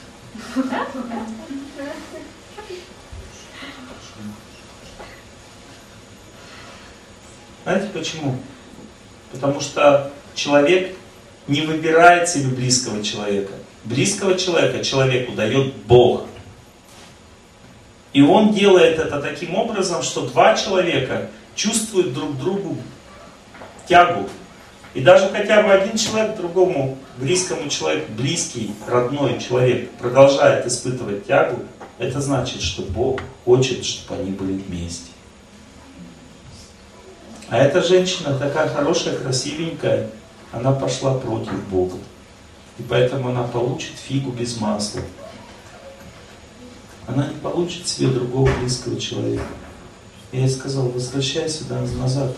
Знаете почему? Потому что человек не выбирает себе близкого человека. Близкого человека человеку дает Бог. И он делает это таким образом, что 2 человека чувствуют друг другу тягу. И даже хотя бы один человек другому близкому человеку, близкий, родной человек продолжает испытывать тягу, это значит, что Бог хочет, чтобы они были вместе. А эта женщина такая хорошая, красивенькая, она пошла против Бога. И поэтому она получит фигу без масла. Она не получит себе другого близкого человека. Я ей сказал, возвращайся назад.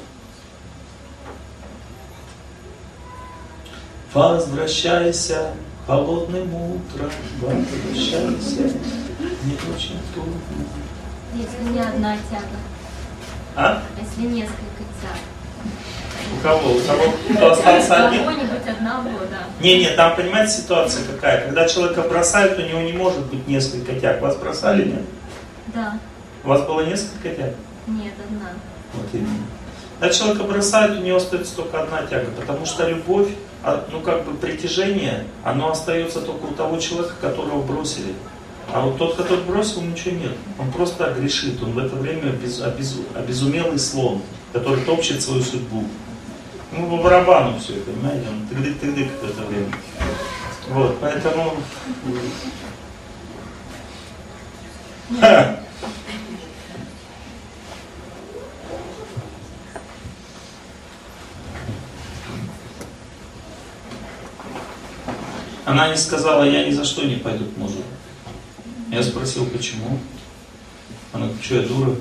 Возвращайся холодным утром, возвращайся, не очень трудно.
Если не одна тяга.
А?
Если несколько тяг.
У кого? У того, кто остался один?
Кого-нибудь одного, да.
Не, там, понимаете, ситуация какая? Когда человека бросают, у него не может быть несколько тяг. Вас бросали, нет?
Да.
У вас было несколько тяг?
Нет, одна.
Вот именно. Когда человека бросают, у него остается только одна тяга, потому что любовь, ну как бы притяжение, оно остается только у того человека, которого бросили. А вот тот, который бросил, ничего нет. Он просто грешит. Он в это время обезумелый слон, который топчет свою судьбу. Ну, по барабану все это, понимаете? Он тык-дык в это время. Вот, поэтому... Она не сказала, я ни за что не пойду к мужу. Я спросил, почему. Она говорит, что я дура?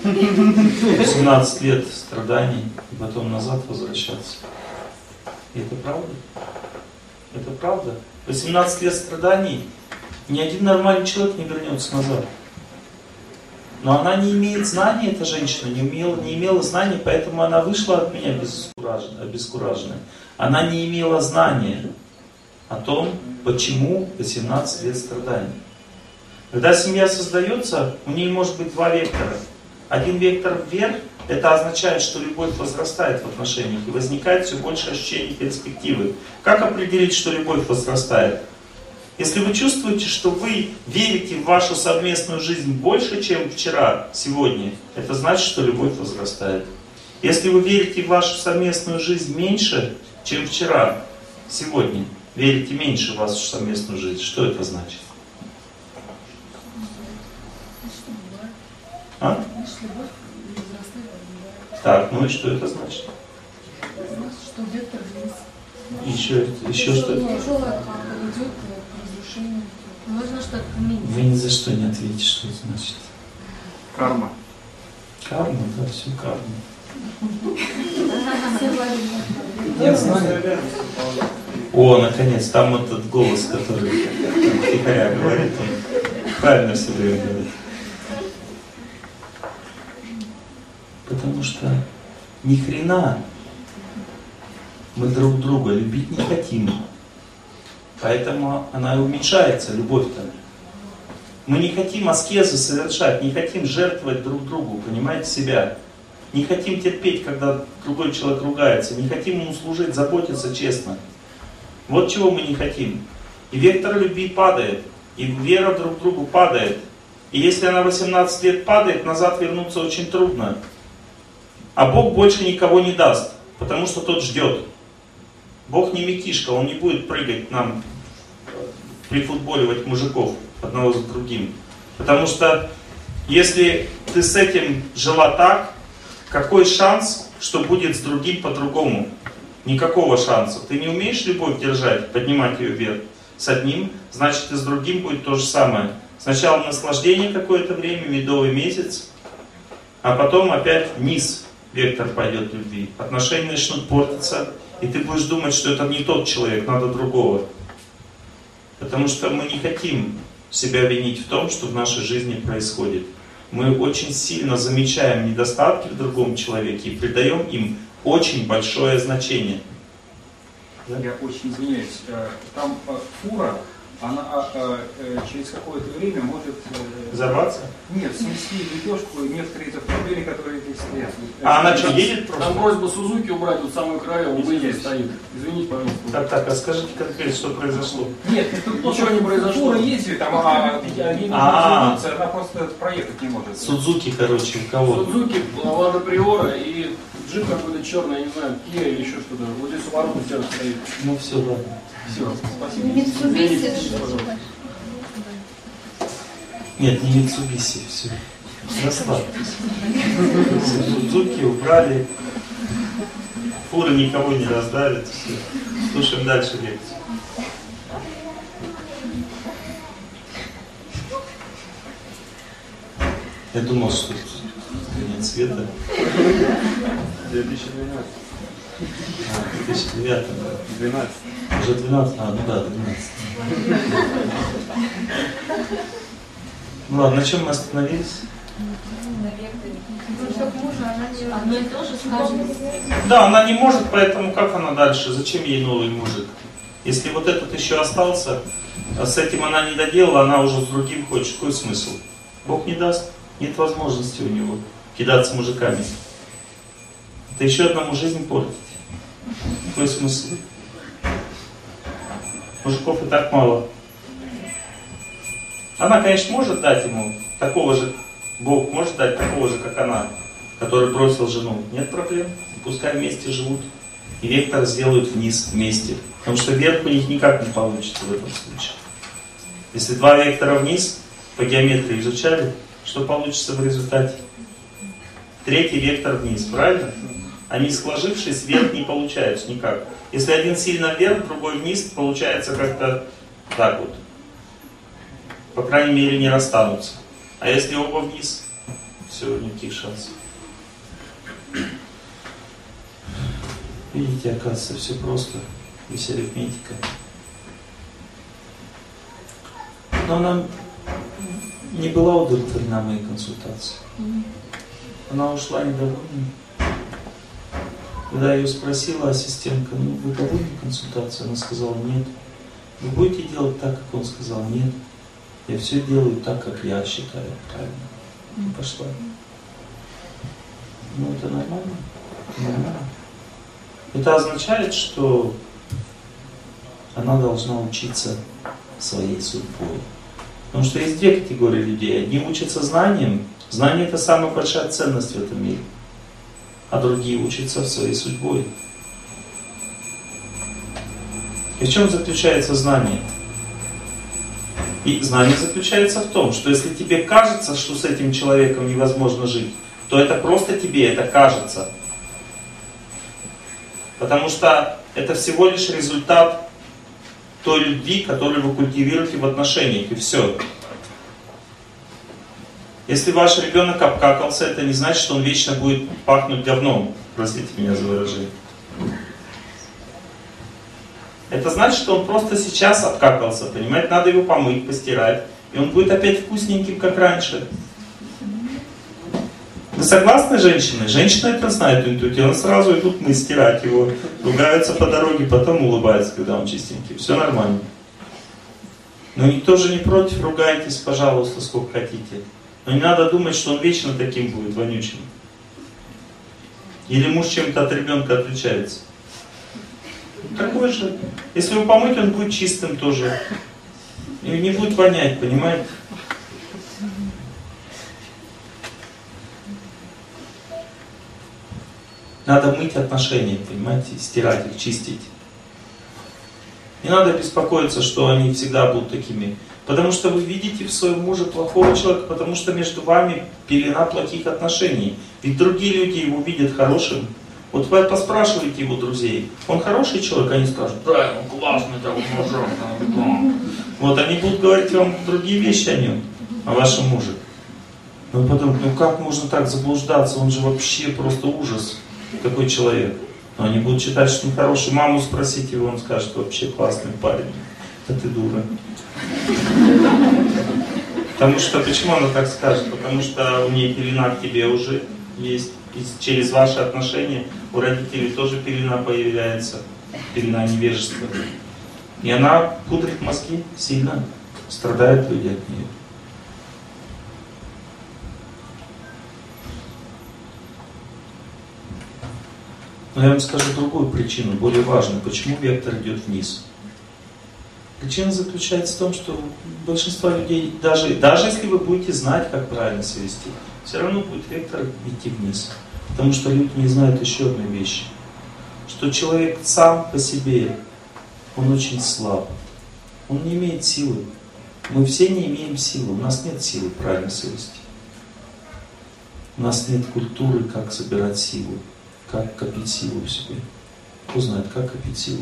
18 лет страданий, и потом назад возвращаться. И это правда? Это правда? 18 лет страданий, ни один нормальный человек не вернется назад. Но она не имеет знаний, эта женщина, не имела знаний, поэтому она вышла от меня обескураженная. Она не имела знания о том, почему 18 лет страданий. Когда семья создается, у нее может быть два вектора. Один вектор вверх, это означает, что любовь возрастает в отношениях и возникает все больше ощущений перспективы. Как определить, что любовь возрастает? Если вы чувствуете, что вы верите в вашу совместную жизнь больше, чем вчера, сегодня, это значит, что любовь возрастает. Если вы верите в вашу совместную жизнь меньше, чем вчера, сегодня, верите меньше в вашу совместную жизнь, что это значит? А? Так, ну и что это значит?
Значит, что вектор вниз.
Еще что это?
Тяжелая карта идет к разрушению.
Можно что-то поменять.
Вы ни за что не ответите, что это значит.
Карма.
Карма, да, все карма.
Нет знания.
О, наконец, там вот этот голос, который тихоря говорит, он правильно все время говорит. Потому что ни хрена мы друг друга любить не хотим. Поэтому она и уменьшается, любовь-то. Мы не хотим аскезы совершать, не хотим жертвовать друг другу, понимаете, себя. Не хотим терпеть, когда другой человек ругается, не хотим ему служить, заботиться честно. Вот чего мы не хотим. И вектор любви падает, и вера друг к другу падает. И если она 18 лет падает, назад вернуться очень трудно. А Бог больше никого не даст, потому что тот ждет. Бог не мякишка, Он не будет прыгать нам, прифутболивать мужиков одного за другим. Потому что если ты с этим жила так, какой шанс, что будет с другим по-другому? Никакого шанса. Ты не умеешь любовь держать, поднимать ее вверх с одним, значит и с другим будет то же самое. Сначала наслаждение какое-то время, медовый месяц, а потом опять вниз вектор пойдет любви. Отношения начнут портиться, и ты будешь думать, что это не тот человек, надо другого. Потому что мы не хотим себя винить в том, что в нашей жизни происходит. Мы очень сильно замечаем недостатки в другом человеке и придаем им очень большое значение.
Я очень извиняюсь. Там фура, она через какое-то время может...
Взорваться?
Нет, снести лепешку и некоторые из автомобилей, которые здесь стоят.
А она что, едет просто?
Там просьба Сузуки убрать вот самую краю, он выезд стоит. Извините, пожалуйста.
Так, а скажите конкретно, что произошло?
Нет, тут
Ничего не произошло.
Фура ездит, там они не могут, она просто проехать не может.
Судзуки, короче, у кого?
Сузуки, Лада Приора и джип какой-то черный, я не знаю, Kia или еще что-то. Вот здесь у ворот у тебя стоит.
Ну все, ладно.
Все, спасибо.
Митсубиси.
Нет, не Митсубиси, все. Расслабьтесь. Судзуки убрали. Фуры никого не раздавят. Все. Слушаем дальше лекцию. Я думал, что нет света.
2012.
2009, да.
12.
Уже 12, ну да, 12. Ну ладно, на чем мы остановились?
На векторе. Ну, что к мужу она не...
Одно и то же скажет.
Да, она не может, поэтому как она дальше? Зачем ей новый мужик? Если вот этот еще остался, а с этим она не доделала, она уже с другим хочет. Какой смысл? Бог не даст, нет возможности у него кидаться мужиками. Это еще одному жизнь портить. Какой смысл? Мужиков и так мало. Она, конечно, может дать ему такого же, Бог может дать такого же, как она, который бросил жену. Нет проблем. Пускай вместе живут. И вектор сделают вниз вместе. Потому что вверх у них никак не получится в этом случае. Если два вектора вниз, по геометрии изучали, что получится в результате? Третий вектор вниз, правильно? Они, сложившись, вверх не получаются никак. Если один сильно вверх, другой вниз, получается как-то так вот. По крайней мере, не расстанутся. А если оба вниз, все, никаких шансов. Видите, оказывается, все просто. Здесь арифметика. Но она не была удовлетворена моей консультацией. Она ушла недовольной. Когда я ее спросила, ассистентка, ну вы довольны консультацией? Она сказала, нет. Вы будете делать так, как он сказал? Нет. Я все делаю так, как я считаю правильно. И пошла. Ну это нормально? Нормально. Это означает, что она должна учиться своей судьбой. Потому что есть две категории людей. Одни учатся знанием. Знание — это самая большая ценность в этом мире. А другие учатся своей судьбой. И в чем заключается знание? И знание заключается в том, что если тебе кажется, что с этим человеком невозможно жить, то это просто тебе это кажется. Потому что это всего лишь результат той любви, которую вы культивируете в отношениях, и все. Если ваш ребенок обкакался, это не значит, что он вечно будет пахнуть говном. Простите меня за выражение. Это значит, что он просто сейчас обкакался, понимаете? Надо его помыть, постирать, и он будет опять вкусненьким, как раньше. Вы согласны, женщины? Женщины это знают интуитивно, сразу идут мыть, стирать его, ругаются по дороге, потом улыбаются, когда он чистенький. Все нормально. Но никто же не против, ругайтесь, пожалуйста, сколько хотите. Но не надо думать, что он вечно таким будет, вонючим. Или муж чем-то от ребенка отличается. Такой же. Если его помыть, он будет чистым тоже. И не будет вонять, понимаете? Надо мыть отношения, понимаете, стирать их, чистить. Не надо беспокоиться, что они всегда будут такими. Потому что вы видите в своем муже плохого человека, потому что между вами пелена плохих отношений. Ведь другие люди его видят хорошим. Вот вы поспрашиваете его друзей, он хороший человек, они скажут, да, он классный такой мужик. Вот они будут говорить вам другие вещи о нем, о вашем муже. Но потом, ну как можно так заблуждаться, он же вообще просто ужас, какой человек. Но они будут считать, что он хороший. Маму спросите его, он скажет, вообще классный парень. Да ты дура. Потому что, почему она так скажет? Потому что у нее пелена к тебе уже есть. И через ваши отношения у родителей тоже пелена появляется. Пелена невежества. И она пудрит мозги сильно. Страдают люди от нее. Но я вам скажу другую причину, более важную. Почему вектор идет вниз? Причина заключается в том, что большинство людей, даже если вы будете знать, как правильно себя вести, все равно будет вектор идти вниз. Потому что люди не знают еще одной вещи. Что человек сам по себе, он очень слаб. Он не имеет силы. Мы все не имеем силы. У нас нет силы правильно себя вести. У нас нет культуры, как собирать силу. Как копить силу в себе. Кто знает, как копить силу?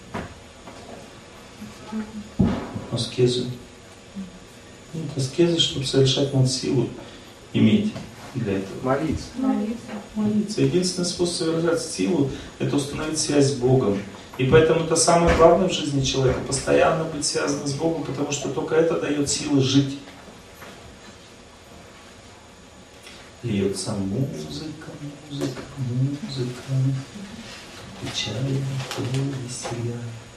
Аскезы. Нет, аскезы, чтобы совершать, надо силу иметь для этого.
Молиться.
Молиться. Единственный способ совершать силу — это установить связь с Богом. И поэтому это самое главное в жизни человека — постоянно быть связанным с Богом, потому что только это дает силы жить. Льется музыка, музыка, музыка, печально, то веселя.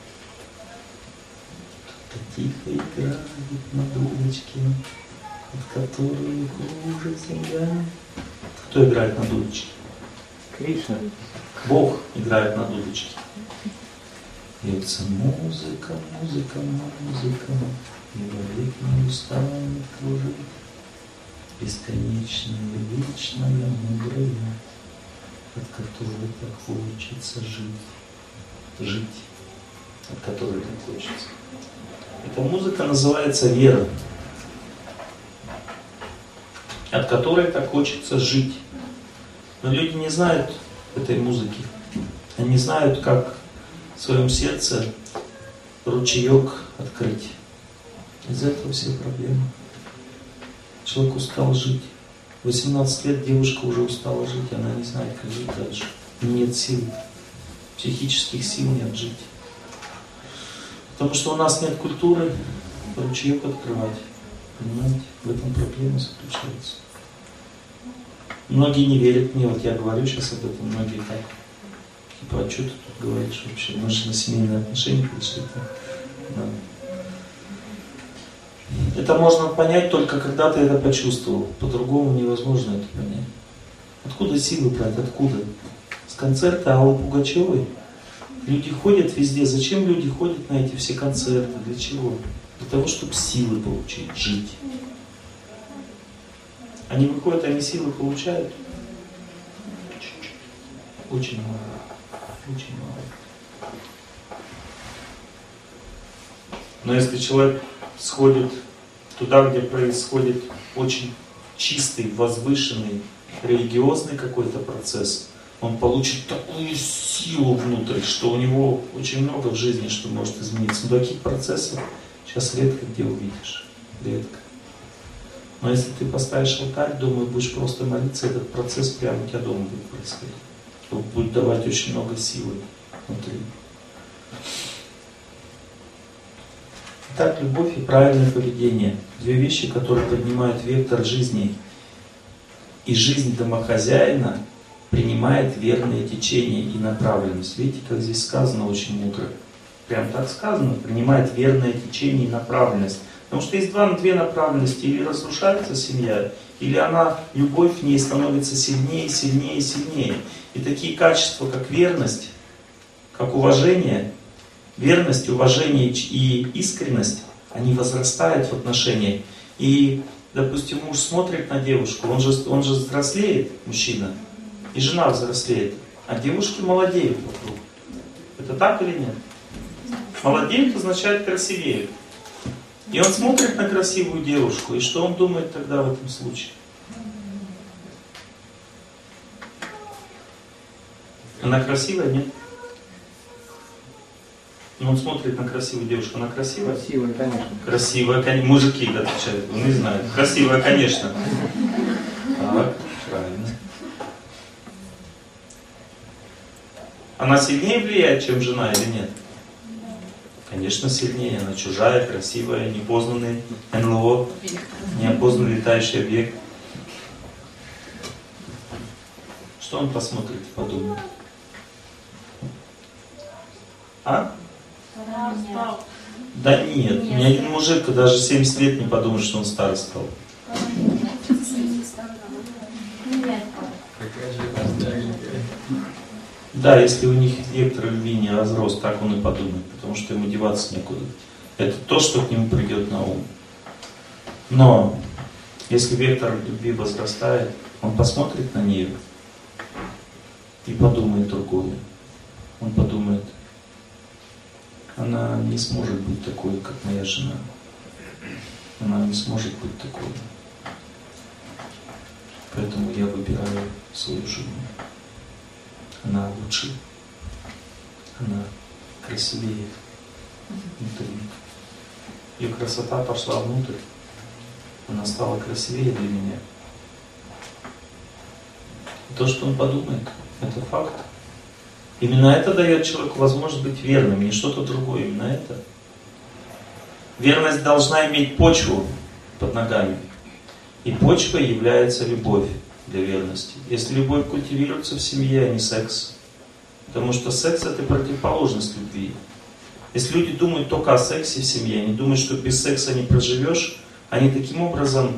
Кто-то тихо играет на дудочке, от которой кружит земля. Кто играет на дудочке?
Кришна.
Бог играет на дудочке. Льется музыка, музыка, музыка, и вовек не устанет кружить. Бесконечная, вечная, мудрая, от которой так хочется жить. Жить, от которой так хочется. Эта музыка называется вера, от которой так хочется жить. Но люди не знают этой музыки. Они знают, как в своем сердце ручеек открыть. Из-за этого все проблемы. Человек устал жить. 18 лет девушка уже устала жить, она не знает, как жить дальше. Нет сил. Психических сил нет жить. Потому что у нас нет культуры ручеек открывать. Понимаете? В этом проблема заключается. Многие не верят мне, вот я говорю сейчас об этом, многие так. Типа, а что ты тут говоришь вообще? Мы же на семейные отношения пришли. Да. Это можно понять только когда ты это почувствовал. По-другому невозможно это понять. Откуда силы брать? Откуда? С концерта Аллы Пугачевой люди ходят везде. Зачем люди ходят на эти все концерты? Для чего? Для того, чтобы силы получить, жить. Они выходят, они силы получают. Чуть-чуть. Очень мало. Очень мало. Но если человек сходит туда, где происходит очень чистый, возвышенный, религиозный какой-то процесс, он получит такую силу внутрь, что у него очень много в жизни, что может измениться. Но таких процессов сейчас редко где увидишь. Редко. Но если ты поставишь алтарь дома и будешь просто молиться, этот процесс прямо у тебя дома будет происходить. Он будет давать очень много силы внутри. Итак, любовь и правильное поведение. Две вещи, которые поднимают вектор жизни. И жизнь домохозяина принимает верное течение и направленность. Видите, как здесь сказано очень мудро. Прям так сказано, принимает верное течение и направленность. Потому что есть две направленности. Или разрушается семья, или она, любовь в ней становится сильнее, сильнее, сильнее. И такие качества, как верность, как уважение, верность, уважение и искренность, они возрастают в отношениях. И, допустим, муж смотрит на девушку, он же взрослеет, мужчина, и жена взрослеет, а девушки молодеют вокруг. Это так или нет? Молодеют означает красивеют. И он смотрит на красивую девушку, и что он думает тогда в этом случае? Она красивая, нет? Но он смотрит на красивую девушку, она красивая?
Красивая, конечно.
Красивая, конечно. Мужики отвечают, он не знает. Красивая, конечно. Так, правильно. Она сильнее влияет, чем жена или нет? Конечно, сильнее. Она чужая, красивая, непознанный НЛО, неопознанный летающий объект. Что он посмотрит и подумает? А? Да нет, ни один мужик даже 70 лет не подумает, что он старый стал. Да, если у них вектор любви не разрос, так он и подумает, потому что ему деваться некуда. Это то, что к нему придет на ум. Но если вектор любви возрастает, он посмотрит на нее и подумает другое. Он подумает: она не сможет быть такой, как моя жена. Она не сможет быть такой. Поэтому я выбираю свою жену. Она лучше. Она красивее внутри. Ее красота пошла внутрь. Она стала красивее для меня. И то, что он подумает, это факт. Именно это дает человеку возможность быть верным, не что-то другое, именно это. Верность должна иметь почву под ногами. И почвой является любовь. для верности. Если любовь культивируется в семье, а не секс. Потому что секс — это противоположность любви. Если люди думают только о сексе в семье, они думают, что без секса не проживешь, они таким образом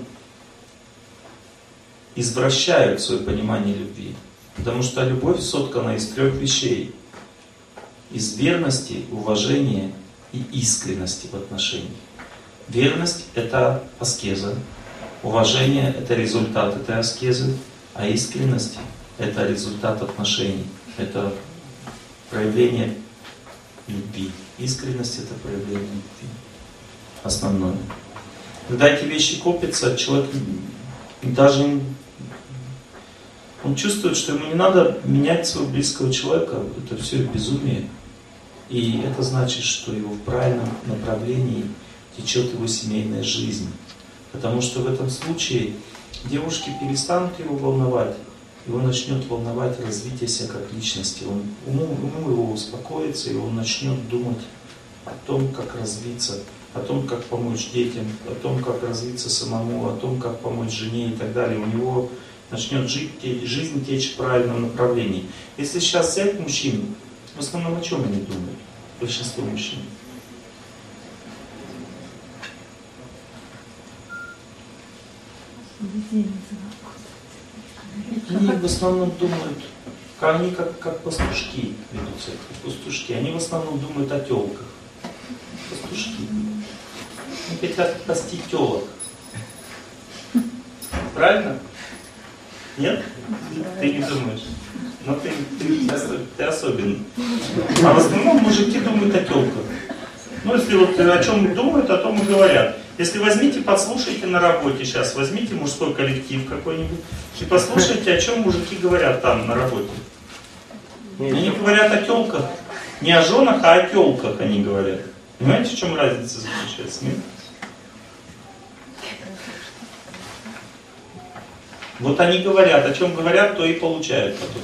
извращают свое понимание любви. Потому что любовь соткана из 3 вещей. Из верности, уважения и искренности в отношениях. Верность — это аскеза. Уважение — это результат этой аскезы. А искренность — это результат отношений. Это проявление любви. Искренность — это проявление любви. Основное. Когда эти вещи копятся, человек даже он чувствует, что ему не надо менять своего близкого человека. Это все безумие. И это значит, что его в правильном направлении течет его семейная жизнь. Потому что в этом случае девушки перестанут его волновать. Его начнет волновать развитие себя как личности. Ум его успокоится, и он начнет думать о том, как развиться, о том, как помочь детям, о том, как развиться самому, о том, как помочь жене и так далее. У него начнет жизнь течь в правильном направлении. Если сейчас взять мужчин, в основном о чем они думают? Большинство мужчин. Они в основном думают, они как пастушки ведут себя, как пастушки. Они в основном думают о телках. Пастушки. Они хотят пасти телок. Правильно? Нет? Ты не думаешь. Но ты особенный. А в основном мужики думают о телках. Ну, если вот о чем думают, о том и говорят. Если возьмите, подслушайте на работе сейчас, возьмите мужской коллектив какой-нибудь и послушайте, о чем мужики говорят там на работе. Они говорят о телках. Не о женах, а о телках они говорят. Понимаете, в чем разница заключается? Нет? Вот они говорят, о чем говорят, то и получают потом.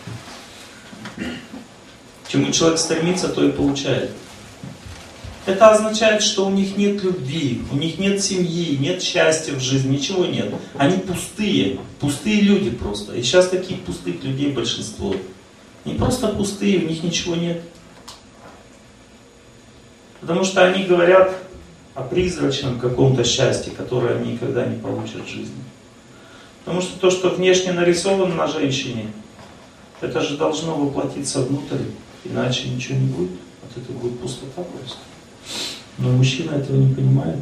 К чему человек стремится, то и получает. Это означает, что у них нет любви, у них нет семьи, нет счастья в жизни, ничего нет. Они пустые люди просто. И сейчас таких пустых людей большинство. Они просто пустые, у них ничего нет. Потому что они говорят о призрачном каком-то счастье, которое они никогда не получат в жизни. Потому что то, что внешне нарисовано на женщине, это же должно воплотиться внутрь, иначе ничего не будет. Вот это будет пустота просто. Но мужчина этого не понимает.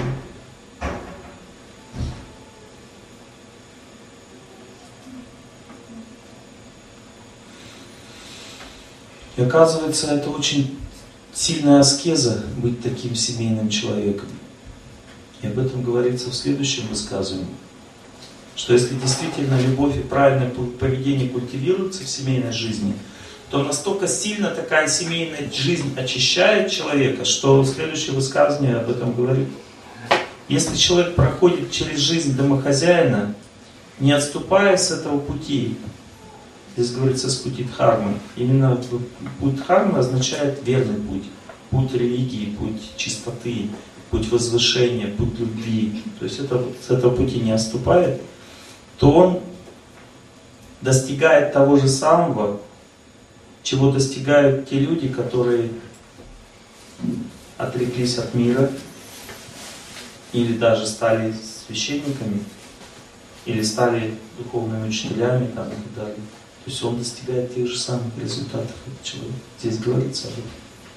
И оказывается, это очень сильная аскеза быть таким семейным человеком. И об этом говорится в следующем высказывании. Что если действительно любовь и правильное поведение культивируются в семейной жизни, то настолько сильно такая семейная жизнь очищает человека, что следующее высказывание об этом говорит. Если человек проходит через жизнь домохозяина, не отступая с этого пути, здесь говорится с пути дхармы, именно путь дхармы означает верный путь, путь религии, путь чистоты, путь возвышения, путь любви. То есть с этого пути не отступает, то он достигает того же самого, чего достигают те люди, которые отреклись от мира, или даже стали священниками, или стали духовными учителями там, и так далее. То есть он достигает тех же самых результатов, чего здесь говорится об этом.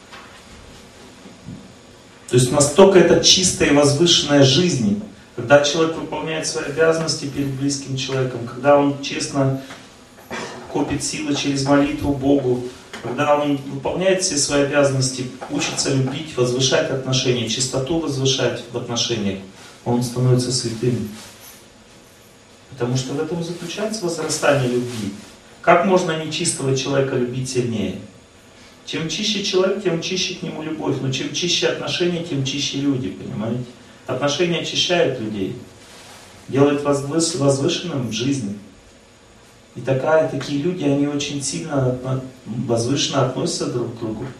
То есть настолько это чистая и возвышенная жизнь, когда человек выполняет свои обязанности перед близким человеком, когда он честно копит силы через молитву Богу, когда он выполняет все свои обязанности, учится любить, возвышать отношения, чистоту возвышать в отношениях, он становится святым. Потому что в этом заключается возрастание любви. Как можно нечистого человека любить сильнее? Чем чище человек, тем чище к нему любовь. Но чем чище отношения, тем чище люди, понимаете? Отношения очищают людей, делают возвышенным жизнь. И такие люди, они очень сильно возвышенно относятся друг к другу.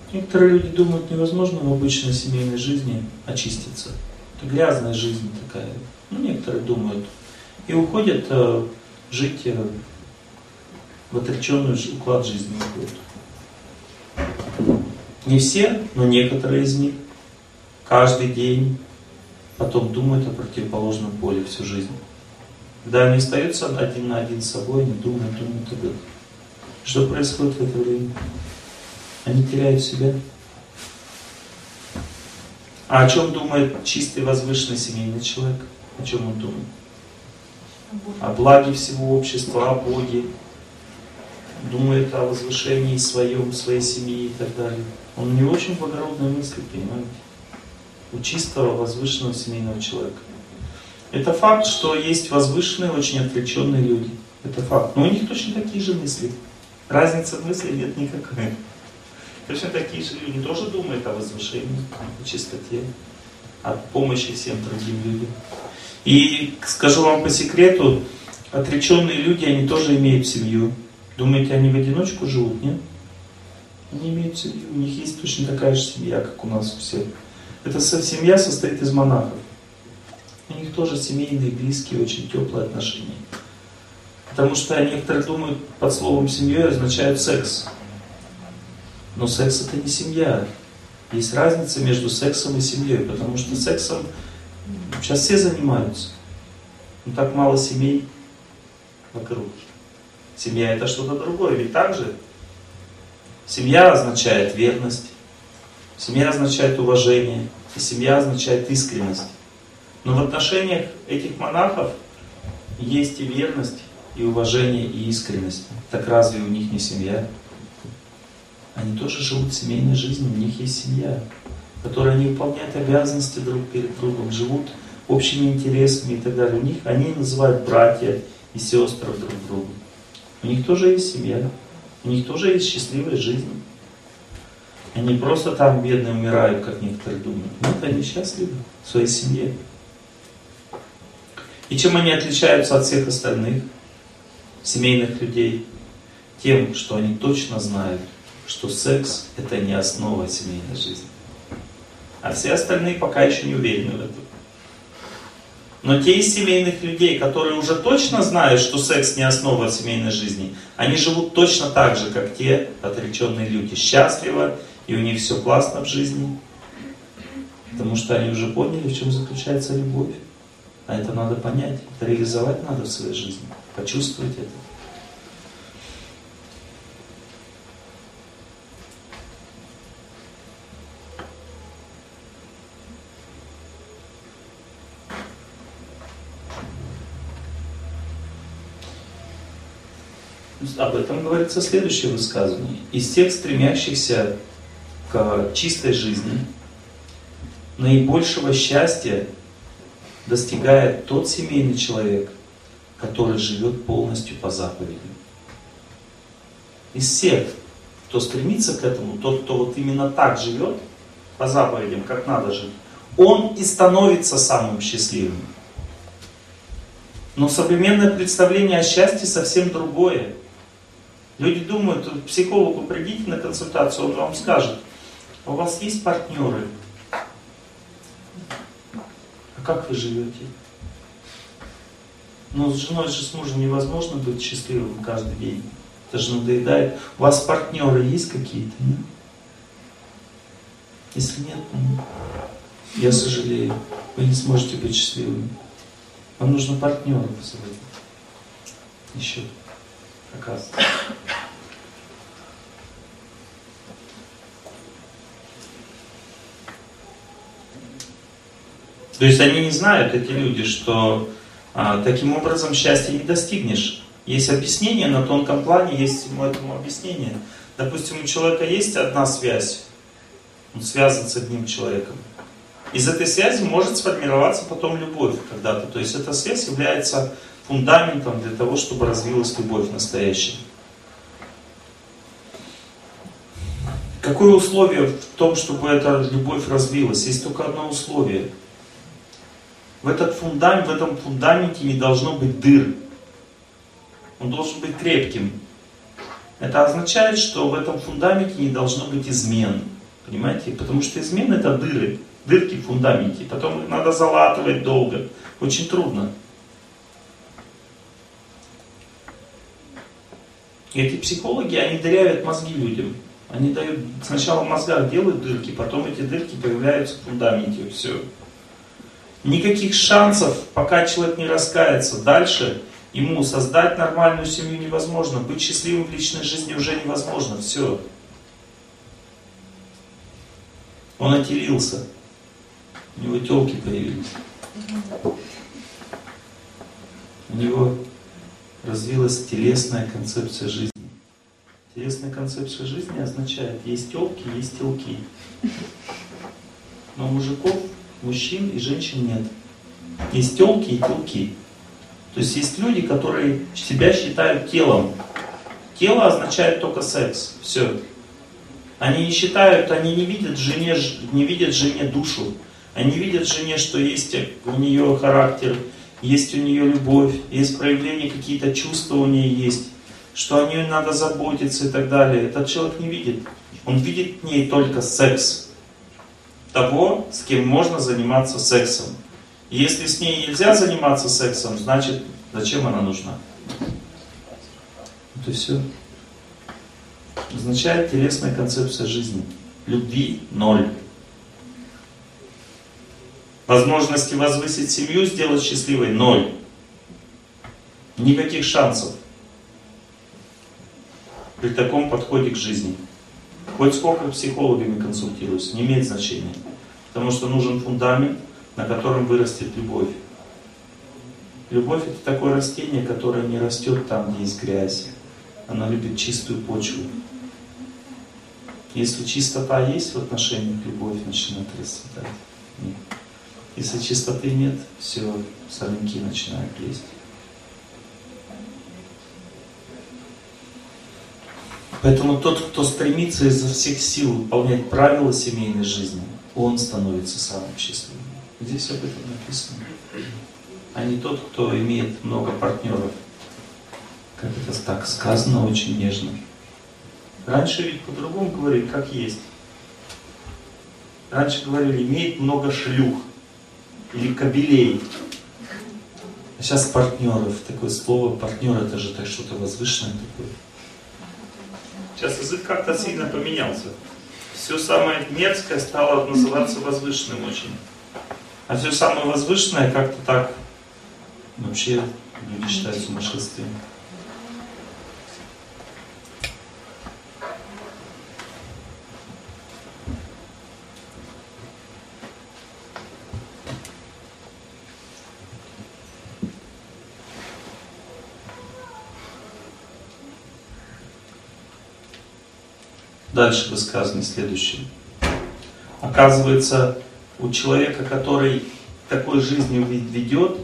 Некоторые люди думают, невозможно в обычной семейной жизни очиститься. Это грязная жизнь такая. Ну, некоторые думают. И уходят жить в отреченный уклад жизни. Уходят. Не все, но некоторые из них каждый день потом думают о противоположном поле всю жизнь. Когда они остаются один на один с собой, они думают об этом. Что происходит в это время? Они теряют себя. А о чем думает чистый, возвышенный семейный человек? О чем он думает? О благе всего общества, о Боге. Думает о возвышении своем, своей семьи и так далее. Он не очень благородные мысли, понимаете? У чистого, возвышенного семейного человека. Это факт, что есть возвышенные, очень отвлеченные люди. Это факт. Но у них точно такие же мысли. Разницы в мысли нет никакой. Точно такие же люди тоже думают о возвышении, о чистоте, о помощи всем другим людям. И скажу вам по секрету, отреченные люди, они тоже имеют семью. Думаете, они в одиночку живут, нет? Они имеют семью, у них есть точно такая же семья, как у нас у всех. Эта семья состоит из монахов. У них тоже семейные, близкие, очень теплые отношения. Потому что некоторые думают, под словом семьей означает секс. Но секс это не семья. Есть разница между сексом и семьей, потому что сексом сейчас все занимаются. Но так мало семей вокруг. Семья это что-то другое, ведь так же? Семья означает верность, семья означает уважение, и семья означает искренность. Но в отношениях этих монахов есть и верность, и уважение, и искренность. Так разве у них не семья? Они тоже живут семейной жизнью, у них есть семья, в которой они выполняют обязанности друг перед другом, живут общими интересами и так далее. У них они называют братья и сестры друг друга. У них тоже есть семья, у них тоже есть счастливая жизнь. Они просто там бедные умирают, как некоторые думают. Нет, они счастливы в своей семье. И чем они отличаются от всех остальных семейных людей? Тем, что они точно знают, что секс это не основа семейной жизни. А все остальные пока еще не уверены в этом. Но те из семейных людей, которые уже точно знают, что секс не основа семейной жизни, они живут точно так же, как те отреченные люди. Счастливо, и у них все классно в жизни. Потому что они уже поняли, в чем заключается любовь. А это надо понять, это реализовать надо в своей жизни, почувствовать это. Об этом говорится следующее высказывание. Из тех стремящихся к чистой жизни наибольшего счастья достигает тот семейный человек, который живет полностью по заповедям. Из всех, кто стремится к этому, тот, кто вот именно так живет, по заповедям, как надо жить, он и становится самым счастливым. Но современное представление о счастье совсем другое. Люди думают, к психологу придите на консультацию, он вам скажет, у вас есть партнеры? А как вы живете? Ну, с женой же, с мужем невозможно быть счастливым каждый день. Это же надоедает. У вас партнеры есть какие-то? Нет? Если нет, ну, я сожалею, вы не сможете быть счастливыми. Вам нужно партнеров заводить. Еще, оказывается. То есть они не знают, эти люди, что таким образом счастья не достигнешь. Есть объяснение на тонком плане, есть этому объяснение. Допустим, у человека есть одна связь, он связан с одним человеком. Из этой связи может сформироваться потом любовь когда-то. То есть эта связь является фундаментом для того, чтобы развилась любовь настоящая. Какое условие в том, чтобы эта любовь развилась? Есть только одно условие. В этом фундаменте не должно быть дыр. Он должен быть крепким. Это означает, что в этом фундаменте не должно быть измен. Понимаете? Потому что измена это дыры, дырки в фундаменте. Потом их надо залатывать долго. Очень трудно. И эти психологи, они дырявят мозги людям. Они дают, сначала в мозгах делают дырки, потом эти дырки появляются в фундаменте. Все. Никаких шансов, пока человек не раскается. Дальше ему создать нормальную семью невозможно. Быть счастливым в личной жизни уже невозможно. Все. Он отелился. У него телки появились. У него развилась телесная концепция жизни. Телесная концепция жизни означает, есть телки, есть телки. Но мужиков, мужчин и женщин нет. Есть телки и телки. То есть есть люди, которые себя считают телом. Тело означает только секс. Все. Они не считают, они не видят жене душу. Они видят жене, что есть у нее характер, есть у нее любовь, есть проявления, какие-то чувства у нее есть, что о ней надо заботиться и так далее. Этот человек не видит. Он видит в ней только секс. Того, с кем можно заниматься сексом. И если с ней нельзя заниматься сексом, значит, зачем она нужна? Это все. Означает телесная концепция жизни. Любви ноль. Возможности возвысить семью, сделать счастливой ноль. Никаких шансов при таком подходе к жизни. Хоть сколько психологами консультируюсь, не имеет значения. Потому что нужен фундамент, на котором вырастет любовь. Любовь это такое растение, которое не растет там, где есть грязь. Она любит чистую почву. Если чистота есть в отношениях, любовь начинает расцветать. Нет. Если чистоты нет, все, сорняки начинают лезть. Поэтому тот, кто стремится изо всех сил выполнять правила семейной жизни, он становится самым счастливым. Здесь об этом написано. А не тот, кто имеет много партнеров. Как это так сказано, очень нежно. Раньше ведь по-другому говорили, как есть. Раньше говорили, имеет много шлюх или кобелей. А сейчас партнеров. Такое слово партнер, это же так что-то возвышенное такое. Сейчас язык как-то сильно поменялся. Все самое мерзкое стало называться возвышенным очень. А все самое возвышенное как-то так вообще люди считают сумасшествием. Дальше высказано следующее. Оказывается, у человека, который такой жизнь ведет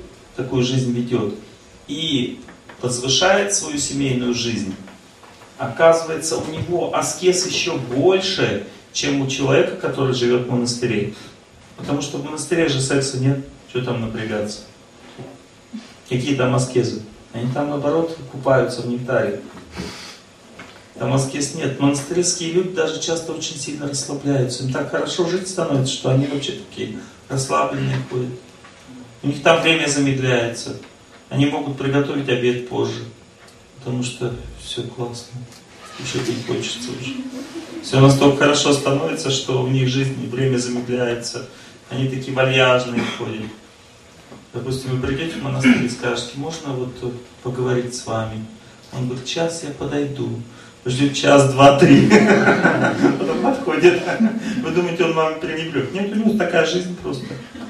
и возвышает свою семейную жизнь, оказывается, у него аскез еще больше, чем у человека, который живет в монастыре. Потому что в монастыре же секса нет, что там напрягаться? Какие там аскезы? Они там, наоборот, купаются в нектаре. Там аскез нет. Монастырские люди даже часто очень сильно расслабляются. Им так хорошо жить становится, что они вообще такие расслабленные ходят. У них там время замедляется. Они могут приготовить обед позже. Потому что все классно. Кушать не хочется уже. Все настолько хорошо становится, что у них жизнь, время замедляется. Они такие вальяжные ходят. Допустим, вы придете в монастырь и скажете, можно вот поговорить с вами? Он говорит, сейчас я подойду. Ждет час, два, три. Потом подходит. Вы думаете, он вам пренебрег? Нет, у него такая жизнь просто.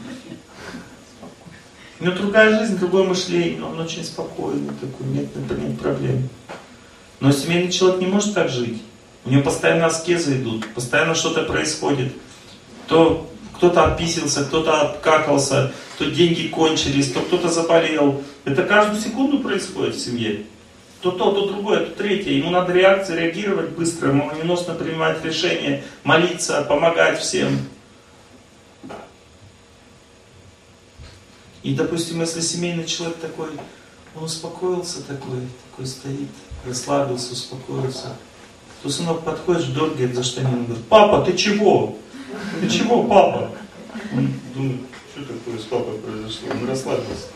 У него другая жизнь, другое мышление. Он очень спокойный такой, нет проблем. Но семейный человек не может так жить. У него постоянно аскезы идут, постоянно что-то происходит. То кто-то отписался, кто-то обкакался, то деньги кончились, то кто-то заболел. Это каждую секунду происходит в семье. То другое, то третье. Ему надо реагировать быстро, молниеносно принимать решения, молиться, помогать всем. И, допустим, если семейный человек такой, он успокоился такой стоит, расслабился, успокоился, то сынок подходит, дергает за штанину, говорит: папа, ты чего? Ты чего, папа? Он думает, что такое с папой произошло? Он расслабился.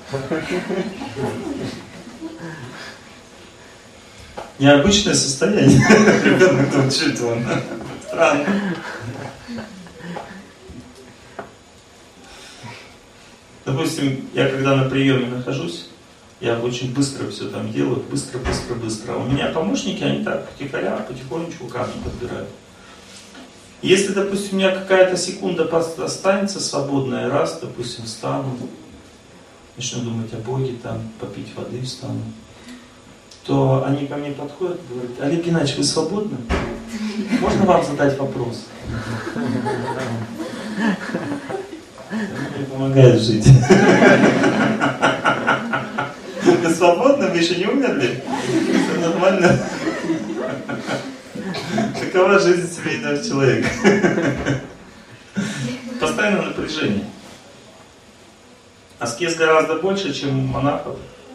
Необычное состояние. Ребенок там чувствовал. Странно. Допустим, я когда на приеме нахожусь, я очень быстро все там делаю, быстро. У меня помощники, они так втихаря, потихонечку камни подбирают. Если, допустим, у меня какая-то секунда останется свободная, раз, допустим, встану, начну думать о Боге, там, попить воды встану, то они ко мне подходят и говорят: Олег Геннадьевич, вы свободны? Можно вам задать вопрос? Мне помогает жить. Вы свободны? Вы еще не умерли? Все нормально? Какова жизнь семейного человека? Постоянно напряжение. Аскез гораздо больше, чем у монахов.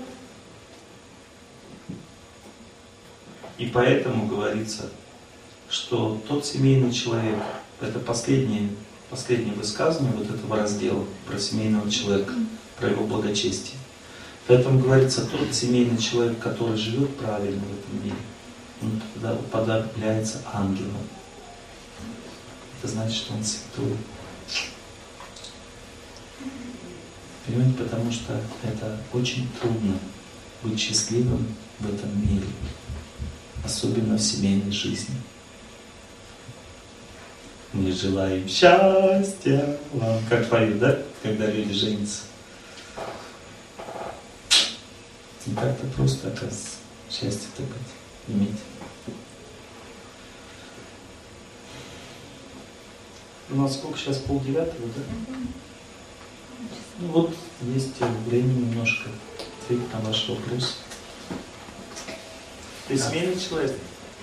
И поэтому говорится, что тот семейный человек, это последнее высказывание вот этого раздела про семейного человека, про его благочестие. Поэтому говорится, тот семейный человек, который живет правильно в этом мире, он тогда уподобляется ангелу. Это значит, что он святой. Понимаете, потому что это очень трудно быть счастливым в этом мире, особенно в семейной жизни. Мы желаем счастья вам. Как поют, да? Когда люди женятся. Не так-то просто, оказывается, счастье такое иметь. У нас сколько сейчас? 8:30, да? Ну вот, есть времени немножко ответить на ваш вопрос. Ты семейный человек?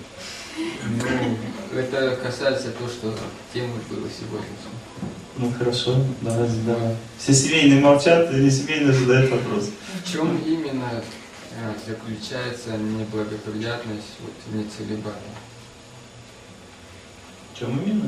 Ну, это касается того, что темы было сегодня.
Ну хорошо, давай. Все семейные молчат, или семейные задают вопрос.
В чем именно заключается неблагоприятность нецелибата?
В чем именно?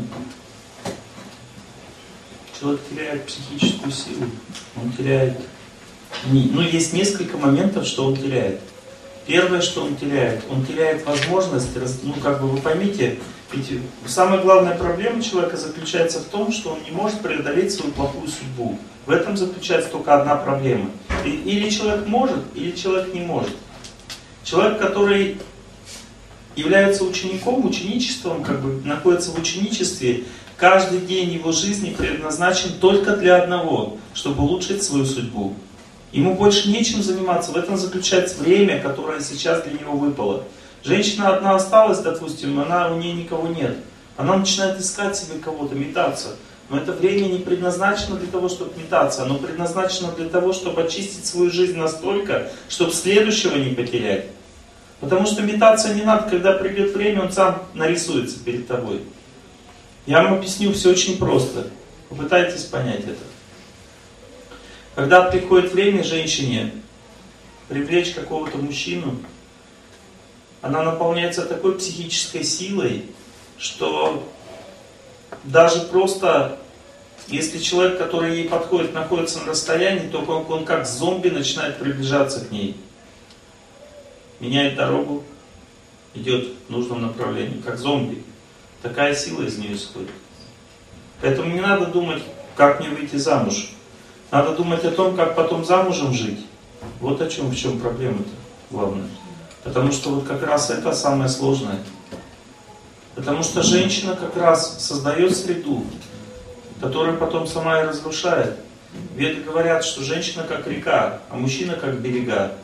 Человек теряет психическую силу, он теряет... Ну, есть несколько моментов, что он теряет. Первое, что он теряет возможность, ну, как бы вы поймите, ведь самая главная проблема человека заключается в том, что он не может преодолеть свою плохую судьбу. В этом заключается только одна проблема. Или человек может, или человек не может. Человек, который является учеником, ученичеством, как бы находится в ученичестве, каждый день его жизни предназначен только для одного, чтобы улучшить свою судьбу. Ему больше нечем заниматься, в этом заключается время, которое сейчас для него выпало. Женщина одна осталась, допустим, у нее никого нет. Она начинает искать себе кого-то, метаться. Но это время не предназначено для того, чтобы метаться. Оно предназначено для того, чтобы очистить свою жизнь настолько, чтобы следующего не потерять. Потому что метаться не надо, когда придет время, он сам нарисуется перед тобой. Я вам объясню все очень просто. Попытайтесь понять это. Когда приходит время женщине привлечь какого-то мужчину, она наполняется такой психической силой, что даже просто, если человек, который ей подходит, находится на расстоянии, то он как зомби начинает приближаться к ней. Меняет дорогу, идет в нужном направлении, как зомби. Такая сила из нее исходит. Поэтому не надо думать, как мне выйти замуж. Надо думать о том, как потом замужем жить. Вот в чем проблема-то главная. Потому что вот как раз это самое сложное. Потому что женщина как раз создает среду, которую потом сама и разрушает. Веды говорят, что женщина как река, а мужчина как берега.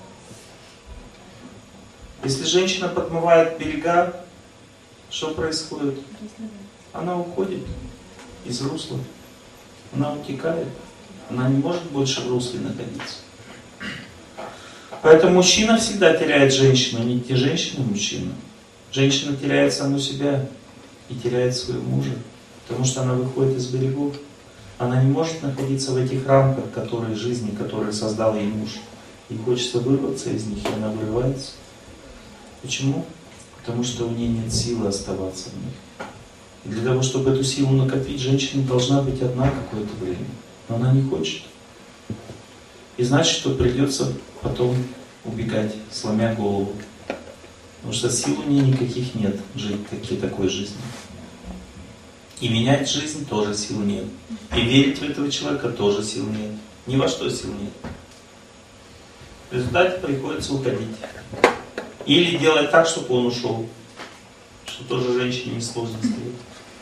Если женщина подмывает берега, что происходит? Она уходит из русла. Она утекает. Она не может больше в русле находиться. Поэтому мужчина всегда теряет женщину, не те женщины мужчину. Женщина теряет саму себя и теряет своего мужа, потому что она выходит из берегов. Она не может находиться в этих рамках, жизни, которые создал ей муж. Ей хочется вырваться из них, и она вырывается. Почему? Потому что у нее нет силы оставаться в них. И для того, чтобы эту силу накопить, женщина должна быть одна какое-то время. Но она не хочет. И значит, что придется потом убегать, сломя голову. Потому что сил у нее никаких нет жить такой жизнью. И менять жизнь тоже сил нет. И верить в этого человека тоже сил нет. Ни во что сил нет. В результате приходится уходить. Или делать так, чтобы он ушел. Что тоже женщине несложно сделать.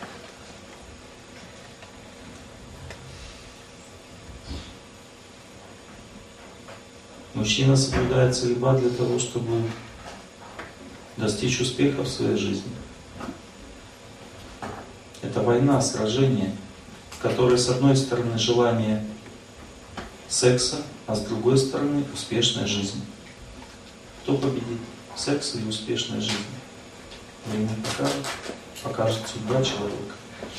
Мужчина соблюдает целибат для того, чтобы достичь успеха в своей жизни. Это война, сражение, в которой с одной стороны желание секса, а с другой стороны успешная жизнь. Кто победит? Секс или успешная жизнь? Время покажет судьба человека.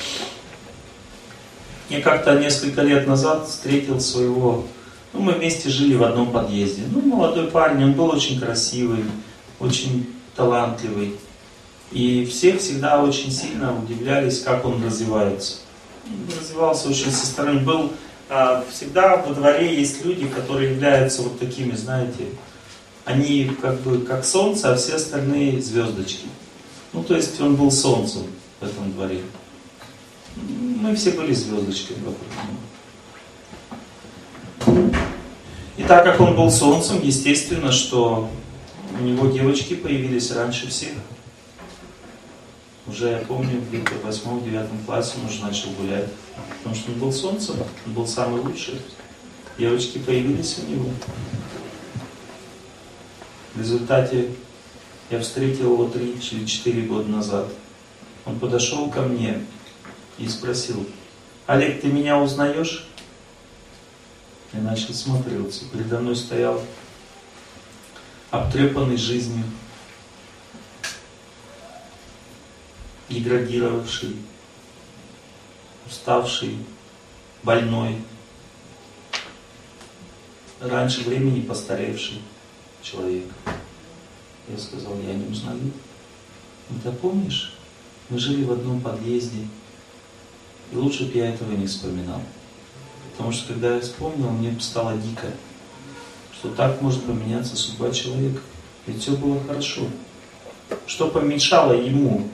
Я как-то несколько лет назад встретил своего... мы вместе жили в одном подъезде. Молодой парень, он был очень красивый, очень талантливый. И все всегда очень сильно удивлялись, как он развивается. Он развивался очень со стороны. Всегда во дворе есть люди, которые являются вот такими, знаете, они как солнце, а все остальные звездочки. То есть он был солнцем в этом дворе. Мы все были звездочками вокруг него. И так как он был солнцем, естественно, что у него девочки появились раньше всех. Уже, я помню, где-то в 8-9 классе он уже начал гулять. Потому что он был солнцем, он был самый лучший. Девочки появились у него. В результате я встретил его 3 или 4 года назад. Он подошел ко мне и спросил: «Олег, ты меня узнаешь?» Я начал смотреться. Передо мной стоял обтрепанный жизнью, деградировавший, уставший, больной, раньше времени постаревший человек. Я сказал: «Я не узнаю». «Ты помнишь, мы жили в одном подъезде, и лучше бы я этого не вспоминал. Потому что когда я вспомнил, мне стало дико, что так может поменяться судьба человека. Ведь все было хорошо. Что помешало ему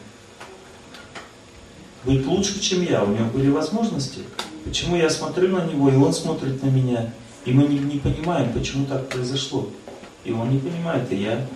быть лучше, чем я? У него были возможности. Почему я смотрю на него, и он смотрит на меня, и мы не понимаем, почему так произошло. И он не понимает, и я.